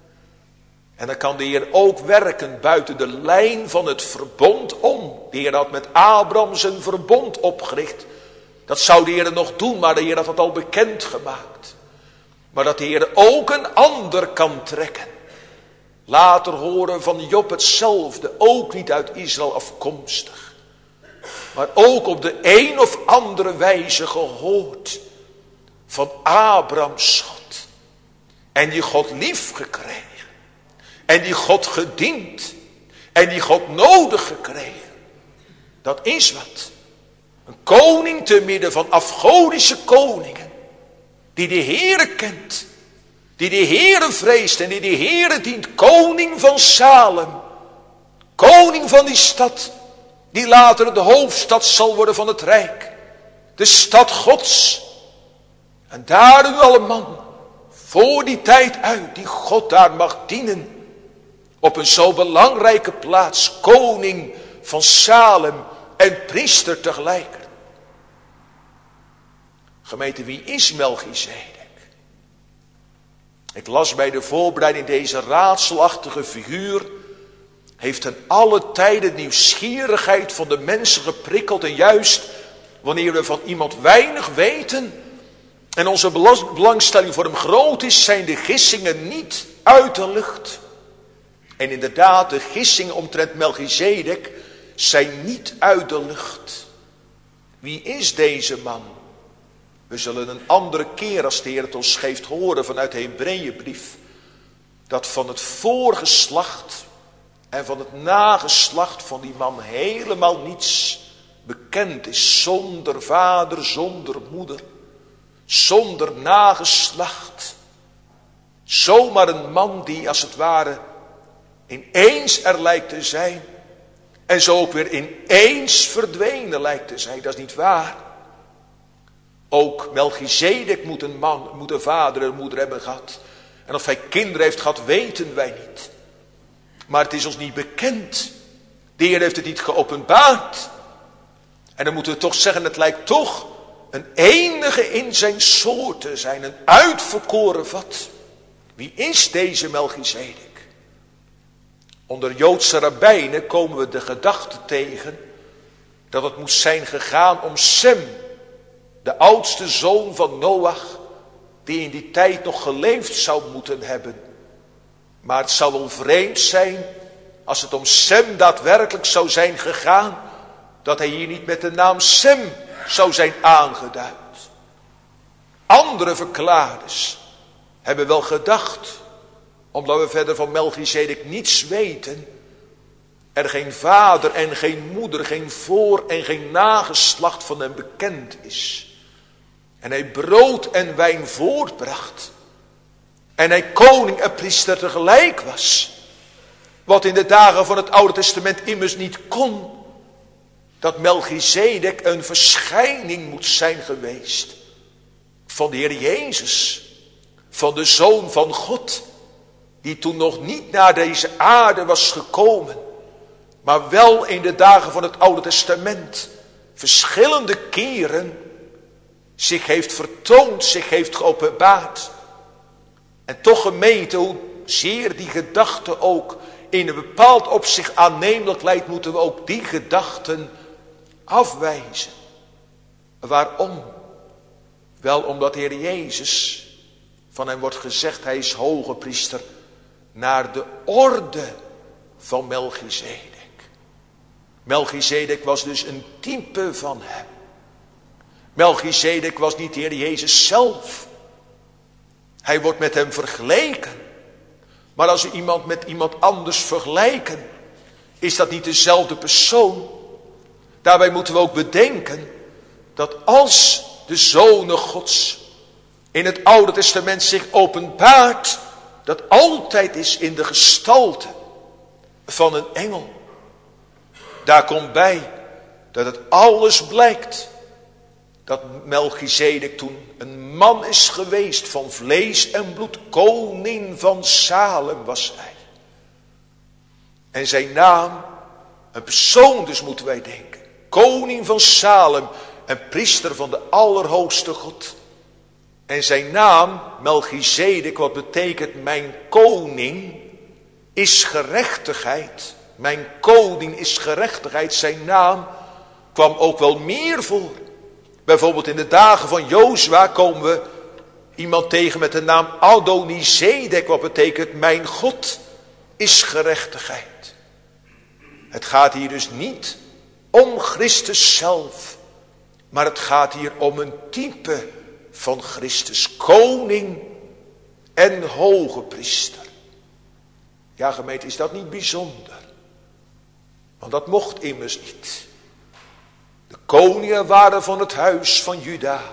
En dan kan de Heer ook werken buiten de lijn van het verbond om. De Heer had met Abraham zijn verbond opgericht. Dat zou de Heer nog doen, maar de Heer had het al bekendgemaakt. Maar dat de Heer ook een ander kan trekken. Later horen van Job hetzelfde, ook niet uit Israël afkomstig. Maar ook op de een of andere wijze gehoord van Abrahams God. En die God lief gekregen. En die God gediend. En die God nodig gekregen. Dat is wat. Een koning te midden van afgodische koningen. Die de Heere kent. Die de Heere vreest en die de Heere dient. Koning van Salem. Koning van die stad. Die later de hoofdstad zal worden van het Rijk. De stad Gods. En daar een alle man. Voor die tijd uit. Die God daar mag dienen. Op een zo belangrijke plaats. Koning van Salem. En priester tegelijk. Gemeente, wie is Melchizedek? Ik las bij de voorbereiding deze raadselachtige figuur. Heeft ten alle tijden nieuwsgierigheid van de mensen geprikkeld. En juist wanneer we van iemand weinig weten en onze belangstelling voor hem groot is, zijn de gissingen niet uit de lucht. En inderdaad, de gissingen omtrent Melchizedek zijn niet uit de lucht. Wie is deze man? We zullen een andere keer, als de Heer het ons geeft, horen vanuit de Hebreeënbrief, dat van het voorgeslacht en van het nageslacht van die man helemaal niets bekend is. Zonder vader, zonder moeder, zonder nageslacht. Zomaar een man die als het ware ineens er lijkt te zijn En zo ook weer ineens verdwenen lijkt te zijn. Dat is niet waar. Ook Melchizedek moet een vader en moeder hebben gehad. En of hij kinderen heeft gehad, weten wij niet. Maar het is ons niet bekend. De Heer heeft het niet geopenbaard. En dan moeten we toch zeggen, het lijkt toch een enige in zijn soort te zijn. Een uitverkoren vat. Wie is deze Melchizedek? Onder Joodse rabbijnen komen we de gedachte tegen dat het moest zijn gegaan om Sem, de oudste zoon van Noach, die in die tijd nog geleefd zou moeten hebben. Maar het zou wel vreemd zijn als het om Sem daadwerkelijk zou zijn gegaan, dat hij hier niet met de naam Sem zou zijn aangeduid. Andere verklaarders hebben wel gedacht, omdat we verder van Melchizedek niets weten, er geen vader en geen moeder, geen voor- en geen nageslacht van hem bekend is. En hij brood en wijn voortbracht. En hij koning en priester tegelijk was. Wat in de dagen van het Oude Testament immers niet kon. Dat Melchizedek een verschijning moet zijn geweest. Van de Heer Jezus. Van de Zoon van God. Die toen nog niet naar deze aarde was gekomen. Maar wel in de dagen van het Oude Testament. Verschillende keren zich heeft vertoond, zich heeft geopenbaard. En toch gemeente, hoe zeer die gedachte ook in een bepaald opzicht aannemelijk lijkt, moeten we ook die gedachten afwijzen. Waarom? Wel omdat de Heer Jezus, van hem wordt gezegd, hij is hoge priester, naar de orde van Melchizedek. Melchizedek was dus een type van hem. Melchizedek was niet de Heer Jezus zelf. Hij wordt met hem vergeleken. Maar als we iemand met iemand anders vergelijken, is dat niet dezelfde persoon. Daarbij moeten we ook bedenken dat als de Zonen Gods in het Oude Testament zich openbaart, dat altijd is in de gestalte van een engel. Daar komt bij dat het alles blijkt dat Melchizedek toen een man is geweest van vlees en bloed. Koning van Salem was hij. En zijn naam, een persoon dus moeten wij denken. Koning van Salem en priester van de Allerhoogste God. En zijn naam, Melchizedek, wat betekent mijn koning, is gerechtigheid. Mijn koning is gerechtigheid. Zijn naam kwam ook wel meer voor. Bijvoorbeeld in de dagen van Jozua komen we iemand tegen met de naam Adonizedek, wat betekent mijn God is gerechtigheid. Het gaat hier dus niet om Christus zelf, maar het gaat hier om een type van Christus, koning en hoge priester. Ja, gemeente, is dat niet bijzonder? Want dat mocht immers niet. De koningen waren van het huis van Juda.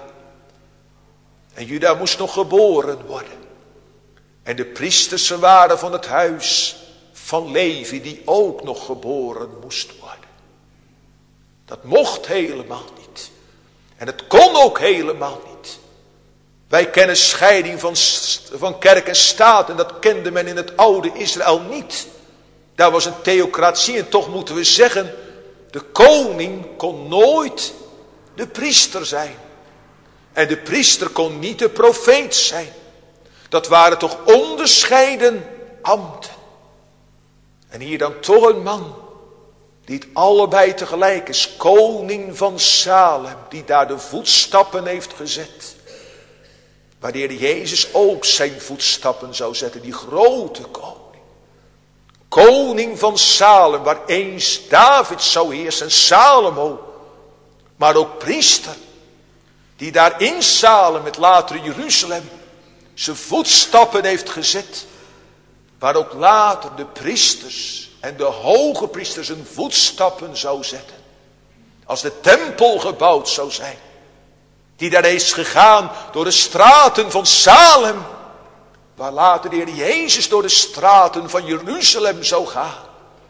En Juda moest nog geboren worden. En de priesters waren van het huis van Levi, die ook nog geboren moest worden. Dat mocht helemaal niet. En het kon ook helemaal niet. Wij kennen scheiding van kerk en staat. En dat kende men in het oude Israël niet. Daar was een theocratie. En toch moeten we zeggen, de koning kon nooit de priester zijn. En de priester kon niet de profeet zijn. Dat waren toch onderscheiden ambten. En hier dan toch een man die het allebei tegelijk is. Koning van Salem, die daar de voetstappen heeft gezet. Waar de Heer Jezus ook zijn voetstappen zou zetten, die grote koning. Koning van Salem, waar eens David zou heersen, Salomo. Maar ook priester, die daar in Salem, het latere Jeruzalem, zijn voetstappen heeft gezet. Waar ook later de priesters en de hoge priesters hun voetstappen zou zetten. Als de tempel gebouwd zou zijn. Die daar is gegaan door de straten van Salem. Waar later de Heer Jezus door de straten van Jeruzalem zou gaan.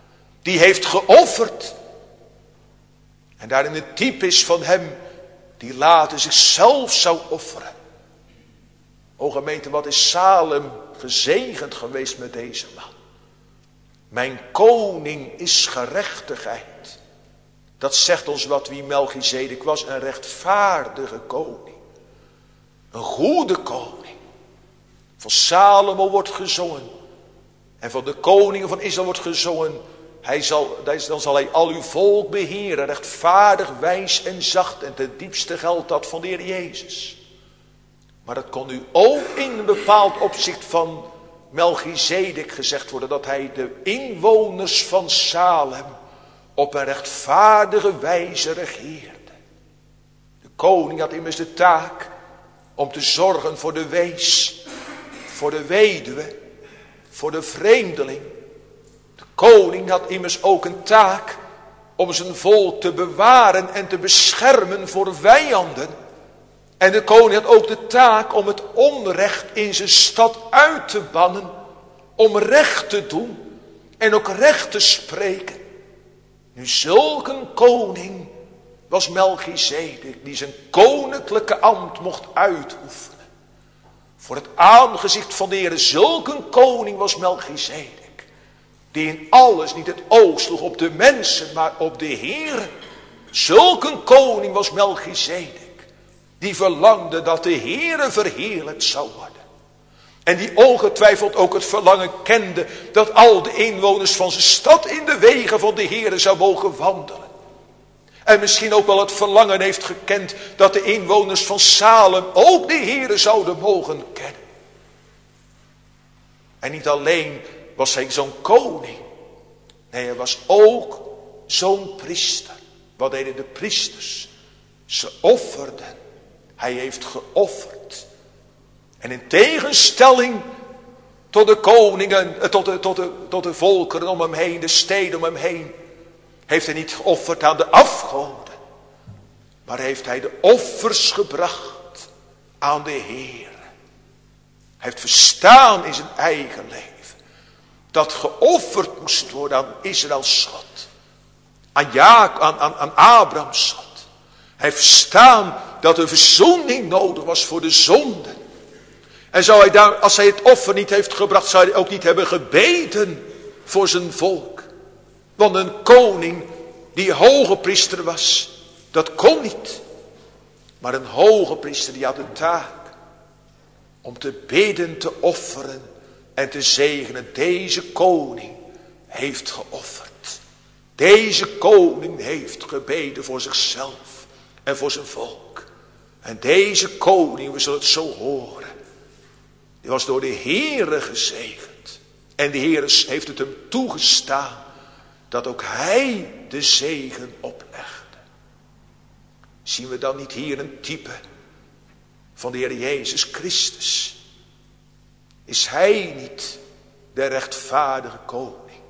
die heeft geofferd. En daarin het type is van hem die later zichzelf zou offeren. O gemeente, wat is Salem gezegend geweest met deze man. Mijn koning is gerechtigheid. Dat zegt ons wat wie Melchizedek was, een rechtvaardige koning. Een goede koning. Van Salomo wordt gezongen. En van de koningen van Israël wordt gezongen. Dan zal hij al uw volk beheren. Rechtvaardig, wijs en zacht. En ten diepste geldt dat van de Heer Jezus. Maar dat kon nu ook in een bepaald opzicht van Melchizedek gezegd worden. Dat hij de inwoners van Salem op een rechtvaardige wijze regeerde. De koning had immers de taak om te zorgen voor de wees, voor de weduwe, voor de vreemdeling. De koning had immers ook een taak om zijn volk te bewaren en te beschermen voor vijanden. En de koning had ook de taak om het onrecht in zijn stad uit te bannen. Om recht te doen en ook recht te spreken. Nu zulk een koning was Melchizedek, die zijn koninklijke ambt mocht uitoefenen. Voor het aangezicht van de Heer, zulk een koning was Melchizedek. Die in alles niet het oog sloeg op de mensen, maar op de Heer. Zulk een koning was Melchizedek. Die verlangde dat de Heere verheerlijkt zou worden. En die ongetwijfeld ook het verlangen kende dat al de inwoners van zijn stad in de wegen van de Heere zou mogen wandelen. En misschien ook wel het verlangen heeft gekend dat de inwoners van Salem ook de Heere zouden mogen kennen. En niet alleen was hij zo'n koning. Nee, hij was ook zo'n priester. Wat deden de priesters? Ze offerden. Hij heeft geofferd. En in tegenstelling tot de koningen, tot de volkeren om hem heen, de steden om hem heen, heeft hij niet geofferd aan de afgoden. Maar heeft hij de offers gebracht aan de Heer. Hij heeft verstaan in zijn eigen leven dat geofferd moest worden aan Israëls God. Aan Abrahams God. Hij heeft verstaan dat een verzoening nodig was voor de zonde. En zou hij daar, als hij het offer niet heeft gebracht, zou hij ook niet hebben gebeden voor zijn volk. Want een koning die hoge priester was, dat kon niet. Maar een hoge priester die had de taak om te bidden, te offeren en te zegenen. Deze koning heeft geofferd. Deze koning heeft gebeden voor zichzelf en voor zijn volk. En deze koning, we zullen het zo horen, die was door de Heere gezegend. En de Heere heeft het hem toegestaan dat ook hij de zegen oplegde. Zien we dan niet hier een type van de Heer Jezus Christus? Is hij niet de rechtvaardige koning?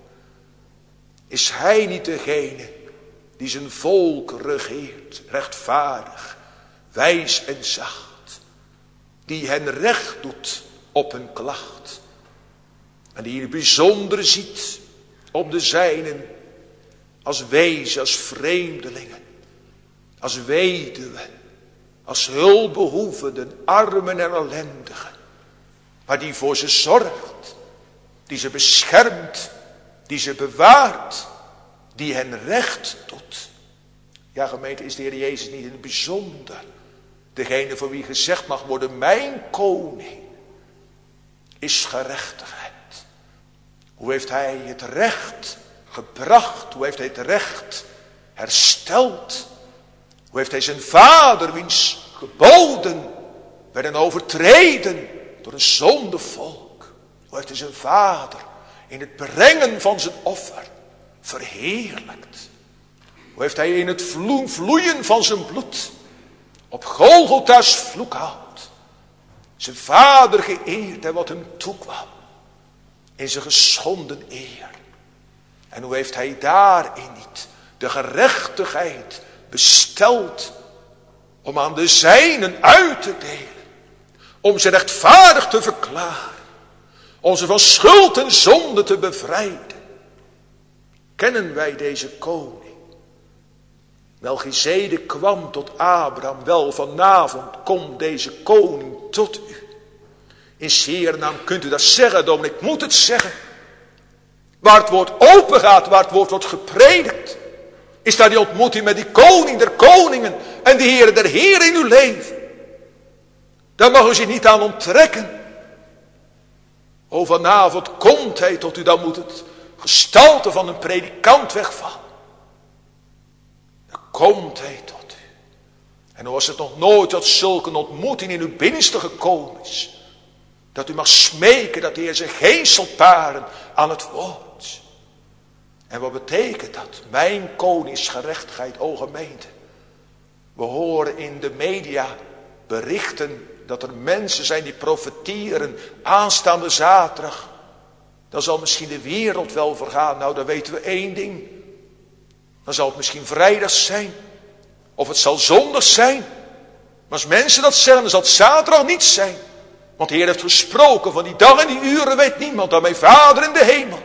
Is hij niet degene die zijn volk regeert, rechtvaardig, wijs en zacht, die hen recht doet op hun klacht, en die het bijzonder ziet op de zijnen, als wezen, als vreemdelingen, als weduwen, als hulpbehoevenden, armen en ellendigen, maar die voor ze zorgt, die ze beschermt, die ze bewaart, die hen recht doet. Ja, gemeente, is de Heer Jezus niet in het bijzonder degene voor wie gezegd mag worden, mijn koning is gerechtigheid. Hoe heeft hij het recht gebracht? Hoe heeft hij het recht hersteld? Hoe heeft hij zijn vader, wiens geboden werden overtreden door een zondevolk? Hoe heeft hij zijn vader in het brengen van zijn offer verheerlijkt? Hoe heeft hij in het vloeien van zijn bloed op Golgotha's vloekhout zijn vader geëerd en wat hem toekwam in zijn geschonden eer? En hoe heeft hij daarin niet de gerechtigheid besteld om aan de zijnen uit te delen, om ze rechtvaardig te verklaren, om ze van schuld en zonde te bevrijden? kennen wij deze koning. Melchizedek kwam tot Abraham, wel vanavond komt deze koning tot u. In Heer naam kunt u dat zeggen, dominee, ik moet het zeggen. Waar het woord open gaat, waar het woord wordt gepredikt, is daar die ontmoeting met die koning der koningen en de Heer der Heren in uw leven. Daar mag u zich niet aan onttrekken. O, vanavond komt hij tot u, dan moet het gestalte van een predikant wegvallen. Dan komt hij tot u. En dan was het nog nooit dat zulke ontmoeting in uw binnenste gekomen is. Dat u mag smeken dat de Heer zich geen zal paren aan het woord. En wat betekent dat? Mijn koningsgerechtigheid, o gemeente. We horen in de media berichten dat er mensen zijn die profetieren aanstaande zaterdag. Dan zal misschien de wereld wel vergaan. Nou, dan weten we één ding. Dan zal het misschien vrijdag zijn. Of het zal zondag zijn. Maar als mensen dat zeggen, dan zal het zaterdag niet zijn. Want de Heer heeft gesproken, van die dag en die uren weet niemand dan mijn Vader in de hemel.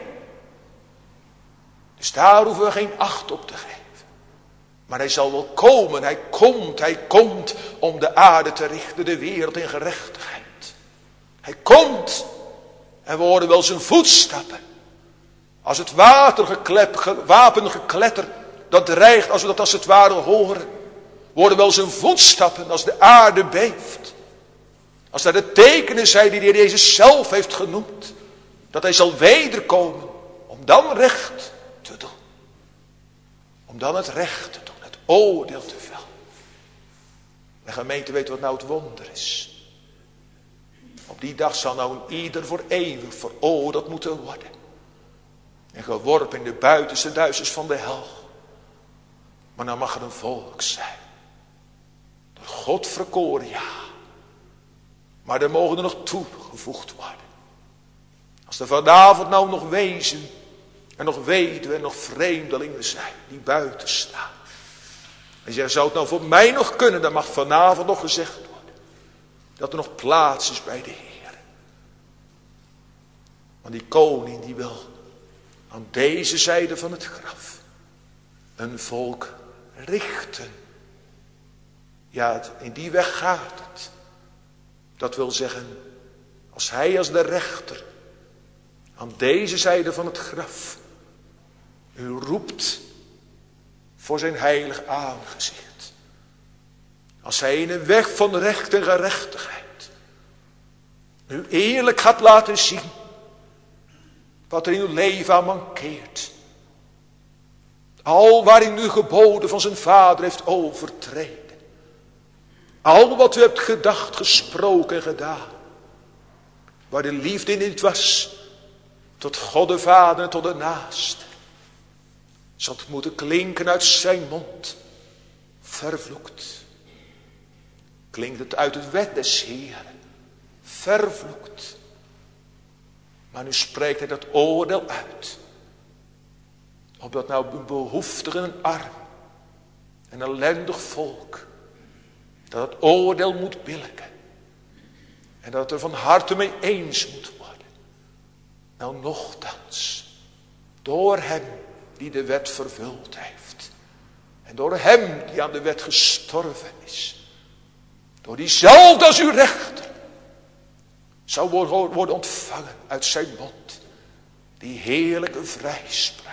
Dus daar hoeven we geen acht op te geven. Maar hij zal wel komen, hij komt om de aarde te richten, de wereld in gerechtigheid. Hij komt en we horen wel zijn voetstappen. Als het wapengekletter, dat dreigt, als we dat als het ware horen. We horen wel zijn voetstappen als de aarde beeft. Als daar de tekenen zijn die de Heer Jezus zelf heeft genoemd. Dat hij zal wederkomen om dan recht te doen. Om dan het recht te doen, het oordeel te vellen. De gemeente weet wat nou het wonder is. Op die dag zal nou een ieder voor eeuwig veroordeeld moeten worden. En geworpen in de buitenste duisters van de hel. Maar dan mag er een volk zijn. Door God verkoren, ja. Maar er mogen er nog toegevoegd worden. Als er vanavond nou nog wezen en nog weduwen en nog vreemdelingen zijn die buiten staan. En jij zou het nou voor mij nog kunnen, dan mag vanavond nog gezegd worden. Dat er nog plaats is bij de Heer. Want die koning die wil aan deze zijde van het graf een volk richten. Ja, in die weg gaat het. Dat wil zeggen, als hij als de rechter aan deze zijde van het graf u roept voor zijn heilig aangezicht. Als hij in een weg van recht en gerechtigheid u eerlijk gaat laten zien wat er in uw leven aan mankeert. Al waarin u geboden van zijn vader heeft overtreden. Al wat u hebt gedacht, gesproken en gedaan. Waar de liefde niet was. Tot God de Vader en tot de naaste. Zal het moeten klinken uit zijn mond. Vervloekt. Klinkt het uit het wet des Heeren. Vervloekt. Maar nu spreekt hij dat oordeel uit. Opdat nou een behoeftige en een arm. En een ellendig volk. Dat het oordeel moet billijken. En dat het er van harte mee eens moet worden. Nou nochtans. Door hem die de wet vervuld heeft. En door hem die aan de wet gestorven is. Door diezelfde als uw rechter. Zou worden ontvangen uit zijn mond. Die heerlijke vrijspraak.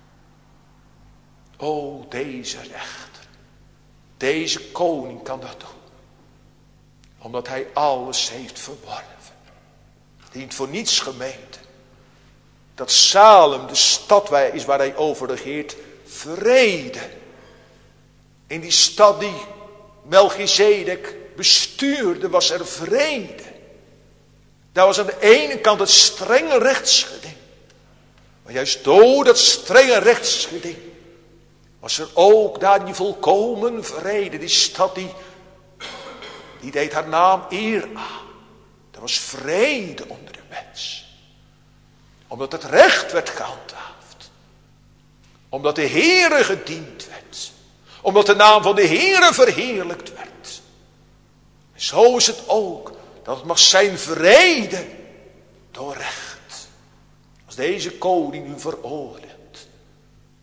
O, deze rechter. Deze koning kan dat doen. Omdat hij alles heeft verworven. Dient voor niets gemeente. Dat Salem de stad is waar hij over regeert. Vrede. In die stad die Melchizedek bestuurde was er vrede. Daar was aan de ene kant het strenge rechtsgeding. Maar juist door dat strenge rechtsgeding was er ook daar die volkomen vrede. Die stad die deed haar naam eer aan. Er was vrede onder de mens. Omdat het recht werd gehandhaafd. Omdat de Heere gediend werd. Omdat de naam van de Heere verheerlijkt werd. En zo is het ook. Dat het mag zijn vrede door recht. Als deze koning u veroordeelt.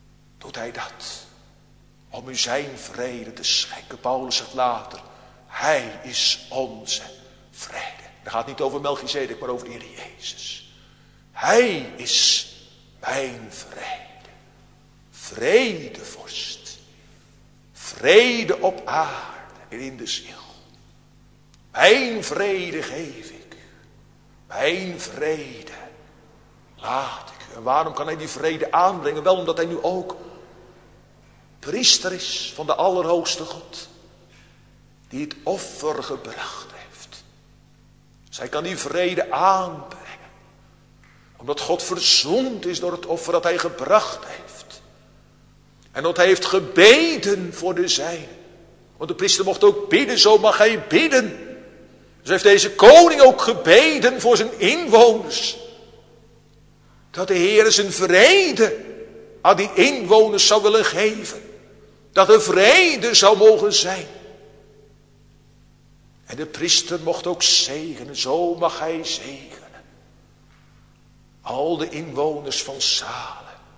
doet hij dat. Om u zijn vrede te schenken. Paulus zegt later, hij is onze vrede. Dat gaat niet over Melchizedek, maar over de Heer Jezus. Hij is mijn vrede. Vredevorst. Vrede op aarde en in de ziel. Mijn vrede geef ik. Mijn vrede laat ik. En waarom kan hij die vrede aanbrengen? Wel omdat hij nu ook priester is van de Allerhoogste God. Die het offer gebracht heeft. Zij kan die vrede aanbrengen. Omdat God verzoend is door het offer dat hij gebracht heeft. En dat hij heeft gebeden voor de zijnen. Want de priester mocht ook bidden, zo mag hij bidden. Dus heeft deze koning ook gebeden voor zijn inwoners. Dat de Heer zijn vrede aan die inwoners zou willen geven. Dat er vrede zou mogen zijn. En de priester mocht ook zegenen, zo mag hij zegenen. Al de inwoners van Salem.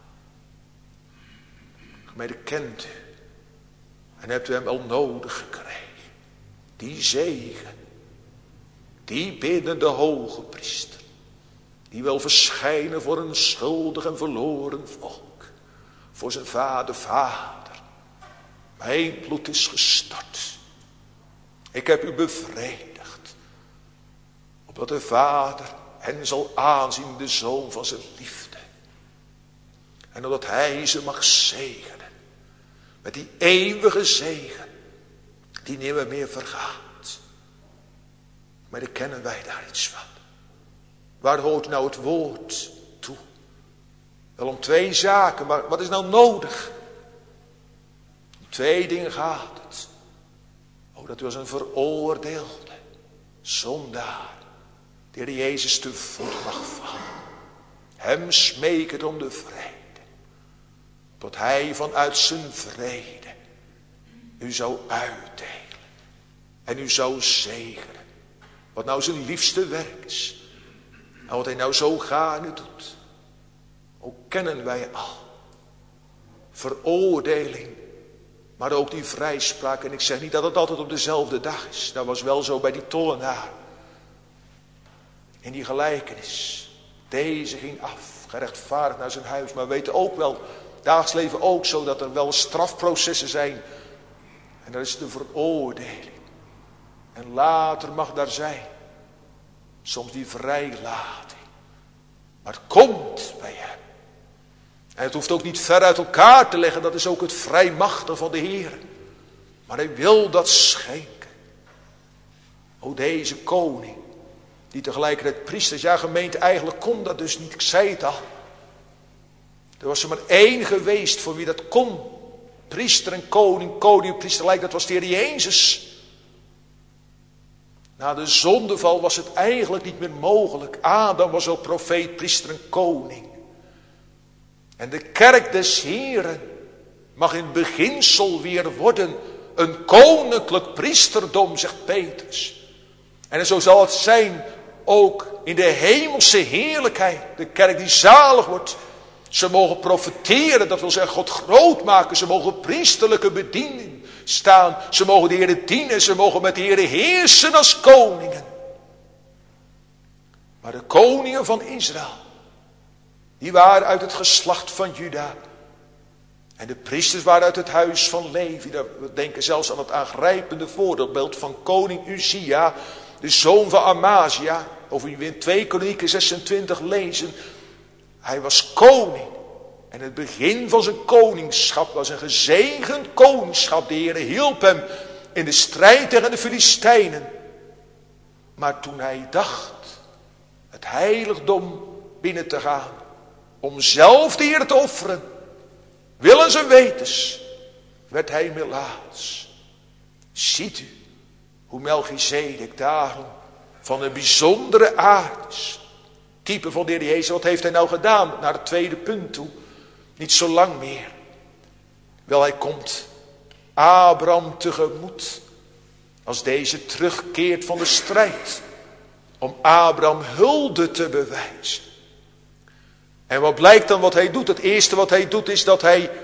Gemeente, kent u. En hebt u hem al nodig gekregen. Die zegen. Die biddende hoge priester. Die wil verschijnen voor een schuldig en verloren volk. Voor zijn vader. Mijn bloed is gestort. Ik heb u bevredigd. Opdat de Vader hen zal aanzien, de Zoon van zijn liefde. En opdat hij ze mag zegenen. Met die eeuwige zegen. Die nimmer meer vergaat. Maar dan kennen wij daar iets van. Waar hoort nou het woord toe? Wel om 2 zaken, maar wat is nou nodig? Om 2 dingen gaat het. Dat u als een veroordeelde zondaar de Heer Jezus te voet mag vallen. Hem smekend om de vrede. Tot hij vanuit zijn vrede u zou uitdelen. En u zou zegenen. Wat nou zijn liefste werk is. En wat hij nou zo gaarne doet. Ook kennen wij al. Veroordeling. Maar ook die vrijspraak. En ik zeg niet dat het altijd op dezelfde dag is. Dat was wel zo bij die tollenaar. In die gelijkenis. Deze ging af. Gerechtvaardigd naar zijn huis. Maar we weten ook wel. Dagelijks leven ook zo dat er wel strafprocessen zijn. En dat is de veroordeling. En later mag daar zijn. Soms die vrijlating. Maar het komt bij hem. En het hoeft ook niet ver uit elkaar te leggen. Dat is ook het vrijmachtige van de Heer. Maar hij wil dat schenken. O deze koning. Die tegelijkertijd priester is. Ja, gemeente, eigenlijk kon dat dus niet. Ik zei het al. Er was er maar 1 geweest voor wie dat kon. Priester en koning, koning en priester gelijk. Dat was de Heer Jezus. Na de zondeval was het eigenlijk niet meer mogelijk. Adam was al profeet, priester en koning. En de kerk des Heren mag in beginsel weer worden een koninklijk priesterdom, zegt Petrus. En zo zal het zijn ook in de hemelse heerlijkheid. De kerk die zalig wordt. Ze mogen profeteren, dat wil zeggen God groot maken. Ze mogen priesterlijke bediening staan. Ze mogen de Heer dienen. Ze mogen met de Heer heersen als koningen. Maar de koningen van Israël, die waren uit het geslacht van Juda. En de priesters waren uit het huis van Levi. We denken zelfs aan het aangrijpende voorbeeld van koning Uzia, de zoon van Amazia. Over wie we in 2 Kronieken 26 lezen. Hij was koning. En het begin van zijn koningschap was een gezegend koningschap. De Heer hielp hem in de strijd tegen de Filistijnen. Maar toen hij dacht het heiligdom binnen te gaan, om zelf de Heer te offeren, willens en wetens, werd hij melaats. Ziet u hoe Melchizedek daarom van een bijzondere aard is. Type van de Heer Jezus. Wat heeft hij nou gedaan? Naar het tweede punt toe. Niet zo lang meer. Wel, hij komt Abraham tegemoet. Als deze terugkeert van de strijd. Om Abraham hulde te bewijzen. En wat blijkt dan wat hij doet? Het eerste wat hij doet is dat hij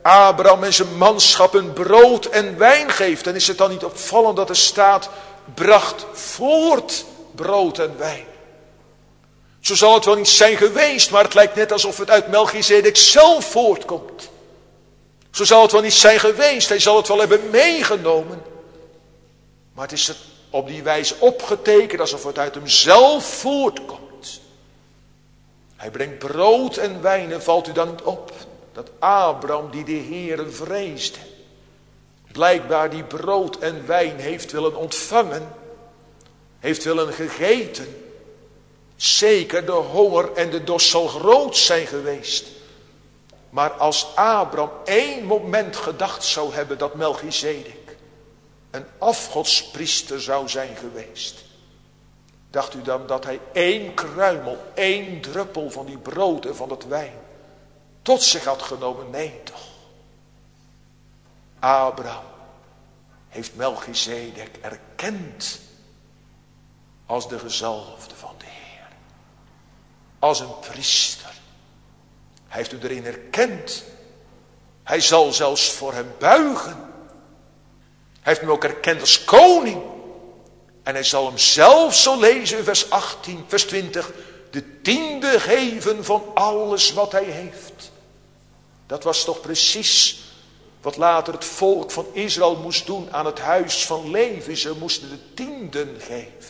Abraham en zijn manschap een brood en wijn geeft, dan is het dan niet opvallend dat er staat, bracht voort brood en wijn. Zo zal het wel niet zijn geweest, maar het lijkt net alsof het uit Melchizedek zelf voortkomt. Zo zal het wel niet zijn geweest, hij zal het wel hebben meegenomen. Maar het is er op die wijze opgetekend alsof het uit hem zelf voortkomt. Hij brengt brood en wijn en valt u dan niet op dat Abraham die de Heere vreesde, blijkbaar die brood en wijn heeft willen ontvangen, heeft willen gegeten. Zeker de honger en de dorst zal groot zijn geweest. Maar als Abraham één moment gedacht zou hebben dat Melchizedek een afgodspriester zou zijn geweest, dacht u dan dat hij één kruimel, één druppel van die brood en van dat wijn tot zich had genomen? Nee toch. Abraham heeft Melchizedek erkend als de gezalfde van de Heer. Als een priester. Hij heeft u erin erkend. Hij zal zelfs voor hem buigen. Hij heeft hem ook erkend als koning. En hij zal hem zelf, zo lezen in vers 18, vers 20, de tiende geven van alles wat hij heeft. Dat was toch precies wat later het volk van Israël moest doen aan het huis van Levi. Ze moesten de tienden geven.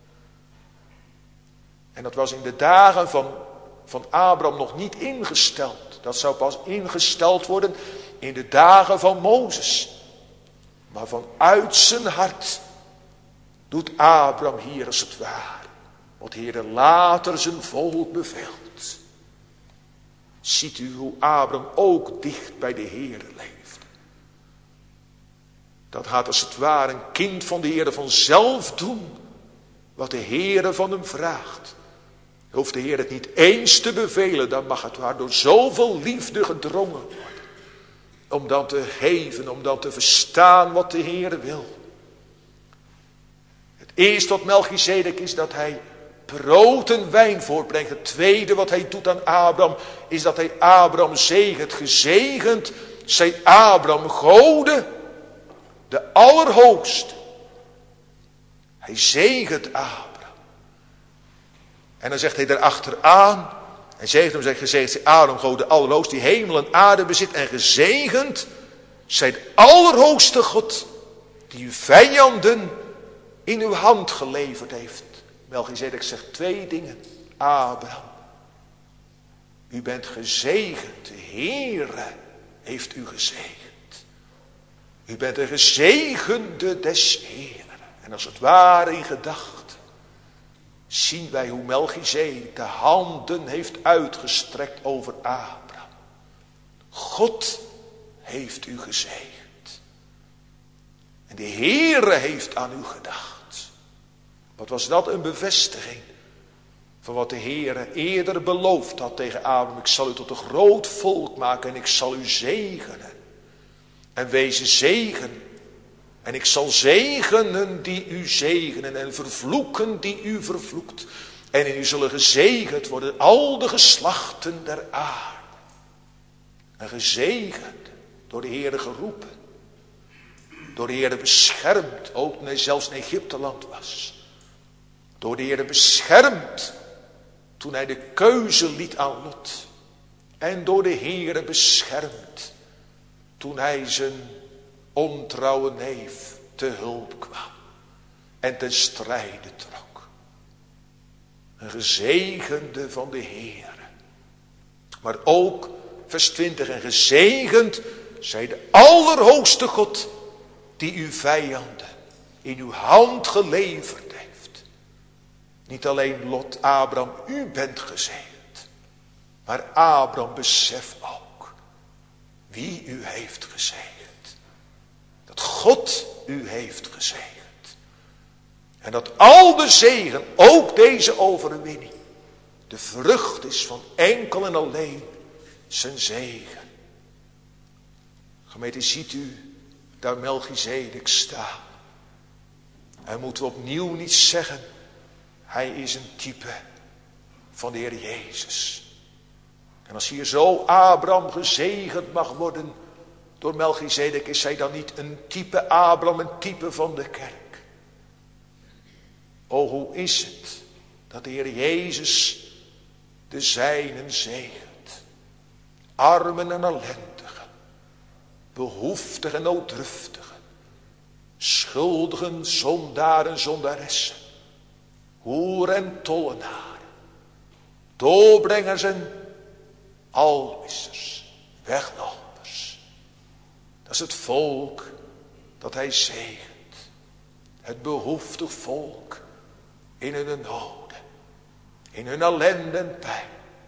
En dat was in de dagen van Abraham nog niet ingesteld. Dat zou pas ingesteld worden in de dagen van Mozes. Maar vanuit zijn hart doet Abraham hier als het ware wat Heere later zijn volk beveelt. Ziet u hoe Abraham ook dicht bij de Heere leeft. Dat gaat als het ware een kind van de Heere vanzelf doen wat de Heere van hem vraagt. Hoeft de Heer het niet eens te bevelen, dan mag het waar door zoveel liefde gedrongen worden. Om dan te geven, om dan te verstaan wat de Heer wil. Het eerste wat Melchizedek is dat hij brood en wijn voortbrengt. Het tweede wat hij doet aan Abraham is dat hij Abraham zegent. Gezegend zij Abraham Gode, de Allerhoogste. Hij zegent Abraham. En dan zegt hij erachteraan, en zegt hem, gezegend zij Abraham God de Allerhoogste, die hemel en aarde bezit, en gezegend zij de Allerhoogste God, die uw vijanden in uw hand geleverd heeft. Melchizedek zegt twee dingen. Abraham, u bent gezegend, de Heere heeft u gezegend. U bent een gezegende des Heeren. En als het ware in gedachten zien wij hoe Melchizedek de handen heeft uitgestrekt over Abraham. God heeft u gezegend. En de Heere heeft aan u gedacht. Wat was dat een bevestiging van wat de Heere eerder beloofd had tegen Abraham. Ik zal u tot een groot volk maken en ik zal u zegenen. En wezen zegen. En ik zal zegenen die u zegenen en vervloeken die u vervloekt. En in u zullen gezegend worden al de geslachten der aarde. En gezegend, door de Heere geroepen. Door de Heere beschermd, ook toen hij zelfs in Egypteland was. Door de Heere beschermd, toen hij de keuze liet aan Lot. En door de Heere beschermd, toen hij zijn ontrouwe neef te hulp kwam en ten strijde trok. Een gezegende van de Heere. Maar ook vers 20, en gezegend zij de Allerhoogste God, die uw vijanden in uw hand geleverd heeft. Niet alleen Lot, Abraham, u bent gezegend. Maar Abraham beseft ook wie u heeft gezegend. Dat God u heeft gezegend. En dat al de zegen, ook deze overwinning, de vrucht is van enkel en alleen zijn zegen. Gemeente, ziet u daar Melchizedek staan. En moeten we opnieuw niet zeggen, hij is een type van de Heer Jezus. En als hier zo Abraham gezegend mag worden, Door Melchizedek is hij dan niet een type Abraham, een type van de kerk. O, hoe is het dat de Heer Jezus de zijnen zegent. Armen en ellendigen, behoeftigen en nooddruftigen, schuldigen, zondaren, zondaressen, hoeren en tollenaren, doorbrengers en almissers, weglopers. Dat is het volk dat hij zegent. Het behoeftig volk in hun noden, in hun ellende en pijn.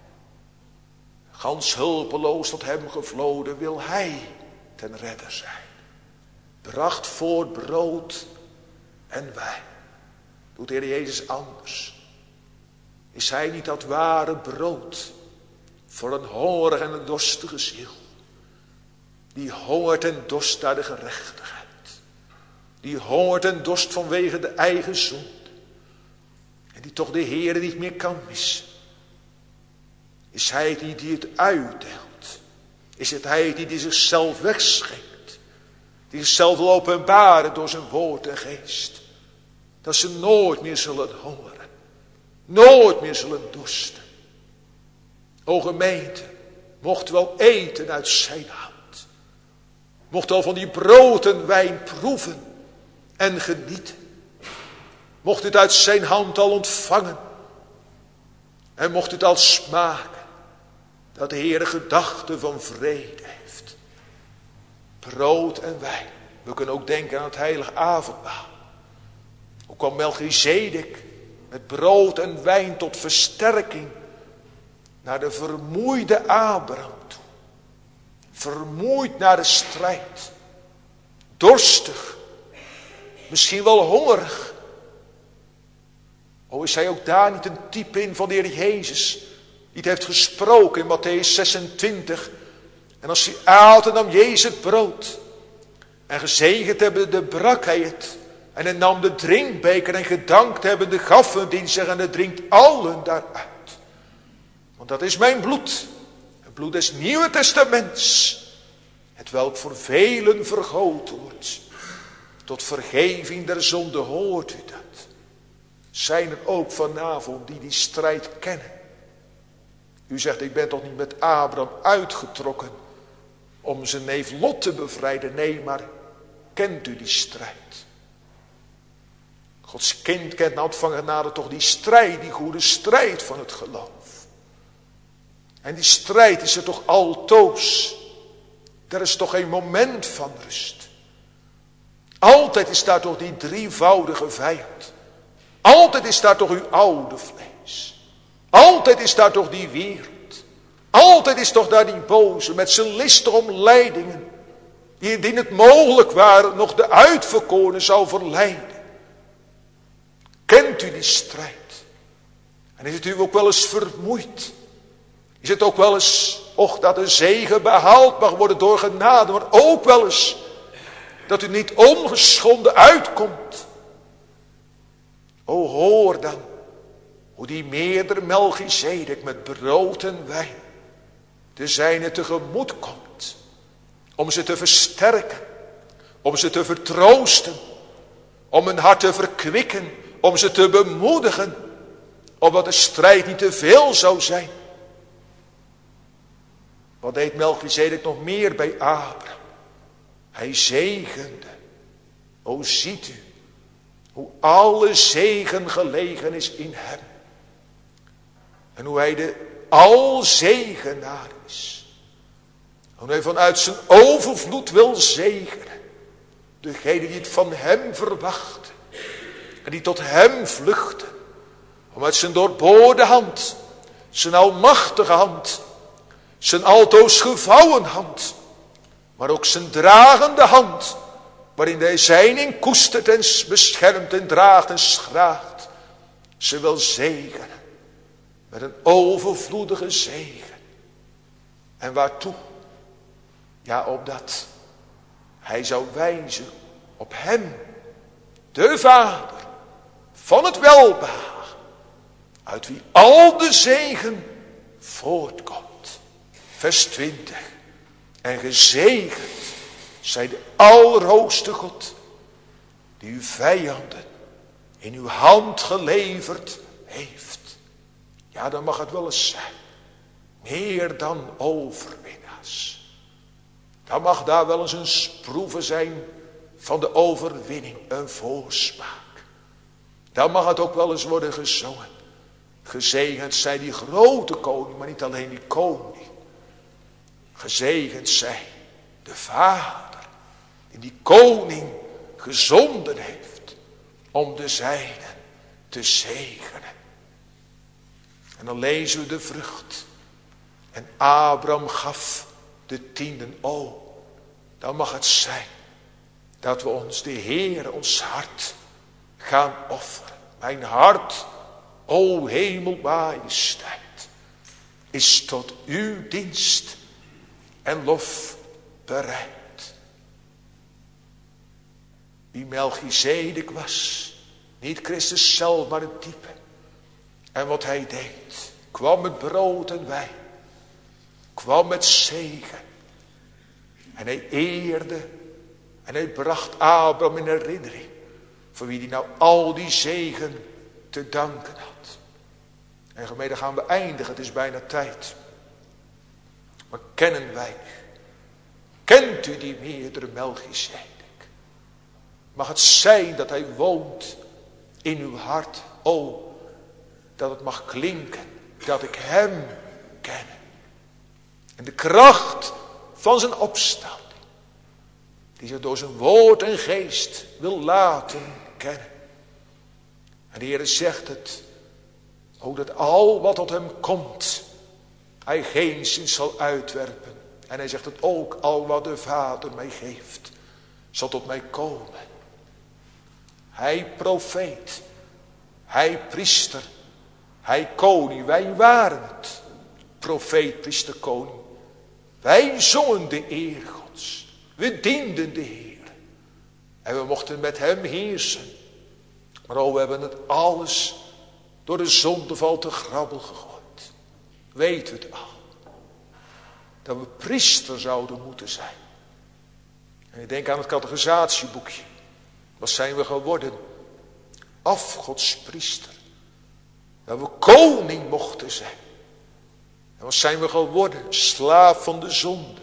Gans hulpeloos tot hem gevloden wil hij ten redder zijn. Bracht voort brood en wijn. Doet de Heer Jezus anders? Is hij niet dat ware brood voor een hongerige en een dorstige ziel? Die hongert en dorst naar de gerechtigheid. Die hongert en dorst vanwege de eigen zonde. En die toch de Heer niet meer kan missen. Is hij het die het uitdeelt? Is het hij die zichzelf wegschenkt? Die zichzelf wil openbaren door zijn woord en geest. Dat ze nooit meer zullen hongeren. Nooit meer zullen dorsten. O gemeente, mocht wel eten uit zijn hand. Mocht wel van die brood en wijn proeven en genieten. Mocht het uit zijn hand al ontvangen. En mocht het al smaken. Dat de Heer gedachten van vrede heeft. Brood en wijn. We kunnen ook denken aan het heilige avondmaal. Hoe kwam Melchizedek met brood en wijn tot versterking naar de vermoeide Abraham toe. Vermoeid naar de strijd. Dorstig. Misschien wel hongerig. O, is hij ook daar niet een type in van de Heer Jezus? Die het heeft gesproken in Mattheüs 26. En als hij aat, nam Jezus het brood. En gezegend hebbende brak hij het. En hij nam de drinkbeker en gedankt hebbende gaf hem die zich en het drinkt allen daaruit. Want dat is mijn bloed. Het bloed des Nieuwe Testaments. Het welk voor velen vergoten wordt. Tot vergeving der zonde, hoort u dat. Zijn er ook vanavond die strijd kennen. U zegt, ik ben toch niet met Abraham uitgetrokken om zijn neef Lot te bevrijden. Nee, maar kent u die strijd? Gods kind kent na ontvang genade toch die strijd, die goede strijd van het geloof. En die strijd is er toch altoos. Er is toch geen moment van rust. Altijd is daar toch die drievoudige vijand. Altijd is daar toch uw oude vlees. Altijd is daar toch die wereld. Altijd is toch daar die boze met zijn listige omleidingen. Die indien het mogelijk waren nog de uitverkorenen zou verleiden. Kent u die strijd? En is het u ook wel eens vermoeid? Is het ook wel eens, och, dat de zegen behaald mag worden door genade. Maar ook wel eens dat u niet ongeschonden uitkomt. O, hoor dan hoe die meerdere Melchizedek met brood en wijn de zijne tegemoet komt. Om ze te versterken. Om ze te vertroosten. Om hun hart te verkwikken. Om ze te bemoedigen. Opdat de strijd niet te veel zou zijn. Wat deed Melchizedek nog meer bij Abraham? Hij zegende. O, ziet u hoe alle zegen gelegen is in hem. En hoe hij de alzegenaar is. En hoe hij vanuit zijn overvloed wil zegenen. Degene die het van hem verwachten. En die tot hem vluchten. Om uit zijn doorboorde hand. Zijn almachtige hand. Zijn altoos gevouwen hand. Maar ook zijn dragende hand. Waarin hij zijn in koestert en beschermt en draagt en schraagt. Ze wil zegenen. Met een overvloedige zegen. En waartoe? Ja, opdat hij zou wijzen op hem. De Vader van het welbehagen. Uit wie al de zegen voortkomt. Vers 20. En gezegend zij de Allerhoogste God, die uw vijanden in uw hand geleverd heeft. Ja, dan mag het wel eens zijn. Meer dan overwinnaars. Dan mag daar wel eens een proeve zijn van de overwinning. Een voorsmaak. Dan mag het ook wel eens worden gezongen. Gezegend zij die grote koning, maar niet alleen die koning. Gezegend zij de Vader, die koning gezonden heeft om de zijnen te zegenen. En dan lezen we de vrucht. En Abraham gaf de tienden. O, dan mag het zijn dat we ons de Heer ons hart gaan offeren. Mijn hart, o hemelmajesteit, is tot uw dienst en lof bereid. Wie Melchizedek was, niet Christus zelf, maar het type. En wat hij deed, kwam met brood en wijn, kwam met zegen. En hij eerde en hij bracht Abraham in herinnering, voor wie hij nou al die zegen te danken had. En gemeente, gaan we eindigen, het is bijna tijd. Maar kennen wij nu? Kent u die meerdere Melchizedek? Mag het zijn dat hij woont in uw hart? O, dat het mag klinken dat ik hem ken. En de kracht van zijn opstanding, die zich door zijn woord en geest wil laten kennen. En de Heer zegt het, ook dat al wat tot hem komt, hij geenszins zal uitwerpen. En hij zegt het ook, al wat de Vader mij geeft, zal tot mij komen. Hij profeet, hij priester, hij koning, wij waren het. Profeet, priester, koning. Wij zongen de eer Gods. We dienden de Heer. En we mochten met hem heersen. Maar we hebben het alles door de zondeval te grabbel gegooid. Weet het al. Dat we priester zouden moeten zijn. En ik denk aan het catechisatieboekje. Wat zijn we geworden? Afgodspriester. Dat we koning mochten zijn. En wat zijn we geworden? Slaaf van de zonde.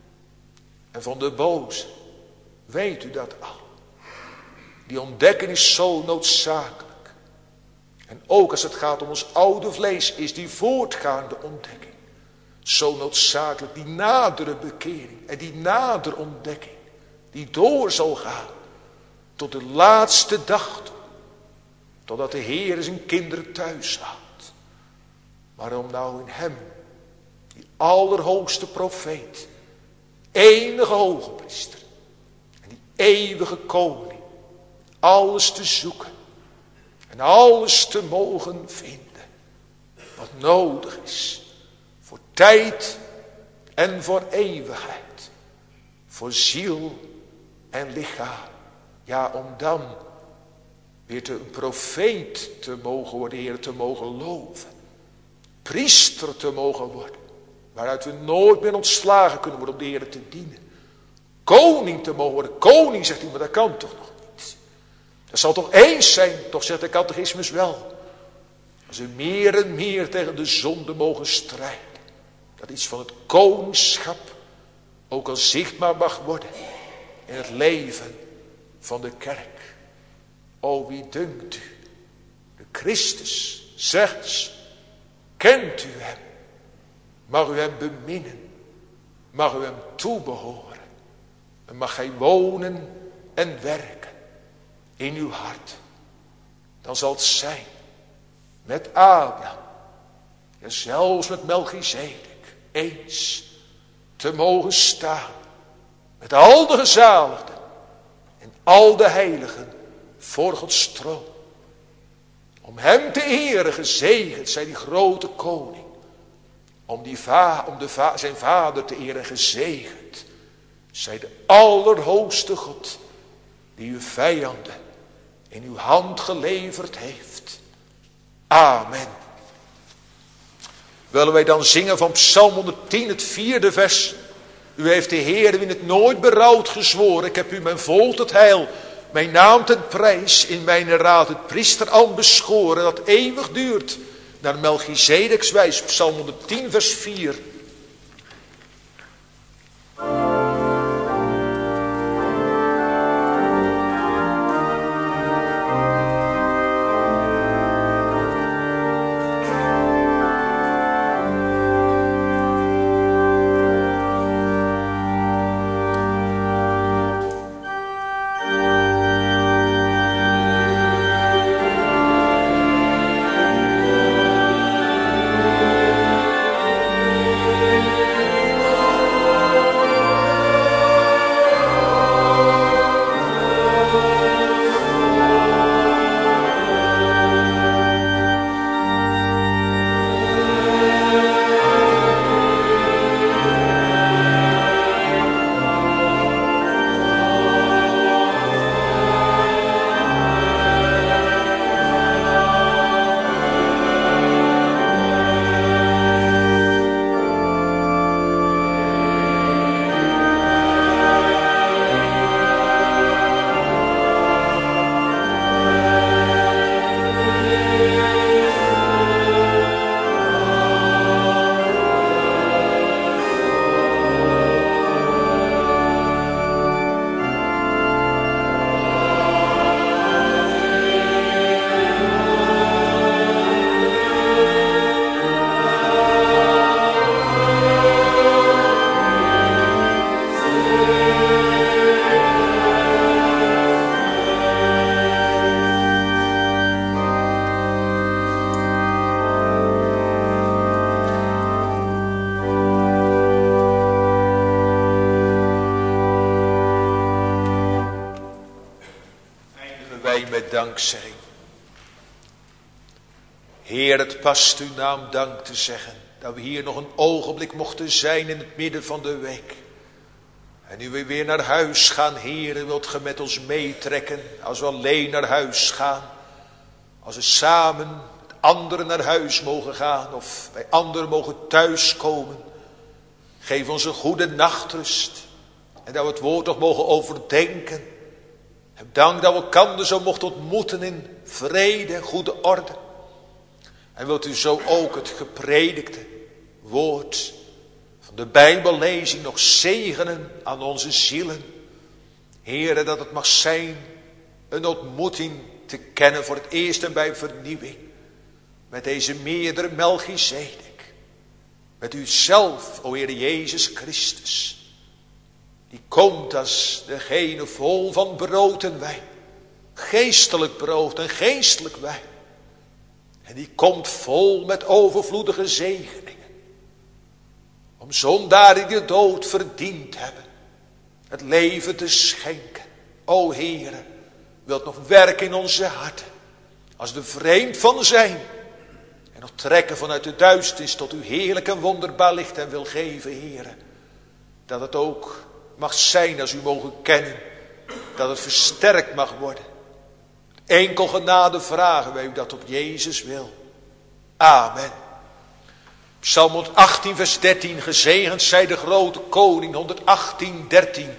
En van de boze. Weet u dat al? Die ontdekking is zo noodzakelijk. En ook als het gaat om ons oude vlees is die voortgaande ontdekking zo noodzakelijk. Die nadere bekering en die nadere ontdekking die door zal gaan tot de laatste dag toe. Totdat de Heer zijn kinderen thuis houdt. Maar om nou in hem, die allerhoogste profeet, enige hoge priester en die eeuwige koning, alles te zoeken en alles te mogen vinden wat nodig is voor tijd en voor eeuwigheid, voor ziel en lichaam. Ja, om dan weer een profeet te mogen worden, Heer, te mogen loven. Priester te mogen worden, waaruit we nooit meer ontslagen kunnen worden om de Heer te dienen. Koning te mogen worden. Koning, zegt hij, maar dat kan toch nog niet. Dat zal toch eens zijn, toch zegt de catechismus wel. Als we meer en meer tegen de zonde mogen strijden. Dat iets van het koningschap ook al zichtbaar mag worden in het leven van de kerk. O, wie dunkt u? De Christus, zegt, kent u hem? Mag u hem beminnen? Mag u hem toebehoren? En mag hij wonen en werken in uw hart? Dan zal het zijn met Abraham, ja zelfs met Melchizedek, eens te mogen staan met al de gezaligden en al de heiligen voor Gods troon. Om hem te eren gezegend zij die grote koning. Om zijn vader te eren gezegend zij de allerhoogste God die uw vijanden in uw hand geleverd heeft. Amen. Willen wij dan zingen van Psalm 110, het 4e vers. U heeft de Heer in het nooit berouwd gezworen. Ik heb u mijn volk tot heil, mijn naam ten prijs, in mijn raad het priesterambt beschoren, dat eeuwig duurt, naar Melchizedeks wijs. Psalm 110 vers 4. Dankzij. Heer, het past uw naam dank te zeggen, dat we hier nog een ogenblik mochten zijn in het midden van de week. En nu we weer naar huis gaan, Heer, wilt ge met ons meetrekken, als we alleen naar huis gaan. Als we samen met anderen naar huis mogen gaan, of bij anderen mogen thuiskomen. Geef ons een goede nachtrust, en dat we het woord nog mogen overdenken. En dank dat we elkaar zo mochten ontmoeten in vrede en goede orde. En wilt u zo ook het gepredikte woord van de Bijbellezing nog zegenen aan onze zielen. Heere, dat het mag zijn een ontmoeting te kennen voor het eerst en bij vernieuwing. Met deze meerdere Melchizedek. Met u zelf, o Heer Jezus Christus. Die komt als degene vol van brood en wijn. Geestelijk brood en geestelijk wijn. En die komt vol met overvloedige zegeningen. Om zondaren die de dood verdiend hebben, het leven te schenken. O Heere, wilt nog werken in onze harten. Als de vreemd van zijn. En nog trekken vanuit de duisternis tot uw heerlijk en wonderbaar licht en wil geven, Heere. Dat het ook mag zijn als u mogen kennen. Dat het versterkt mag worden. Enkel genade vragen wij u dat op Jezus wil. Amen. Psalm 118 vers 13. Gezegend zij de grote koning. 118 13.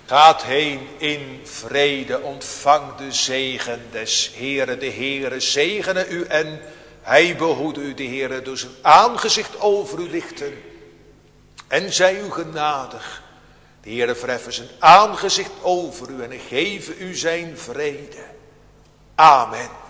Gaat heen in vrede, ontvang de zegen des Heeren. De Heere zegene u en hij behoede u. De Heere door zijn aangezicht over u lichten en zij u genadig. De Heere verheffen zijn aangezicht over u en geven u zijn vrede. Amen.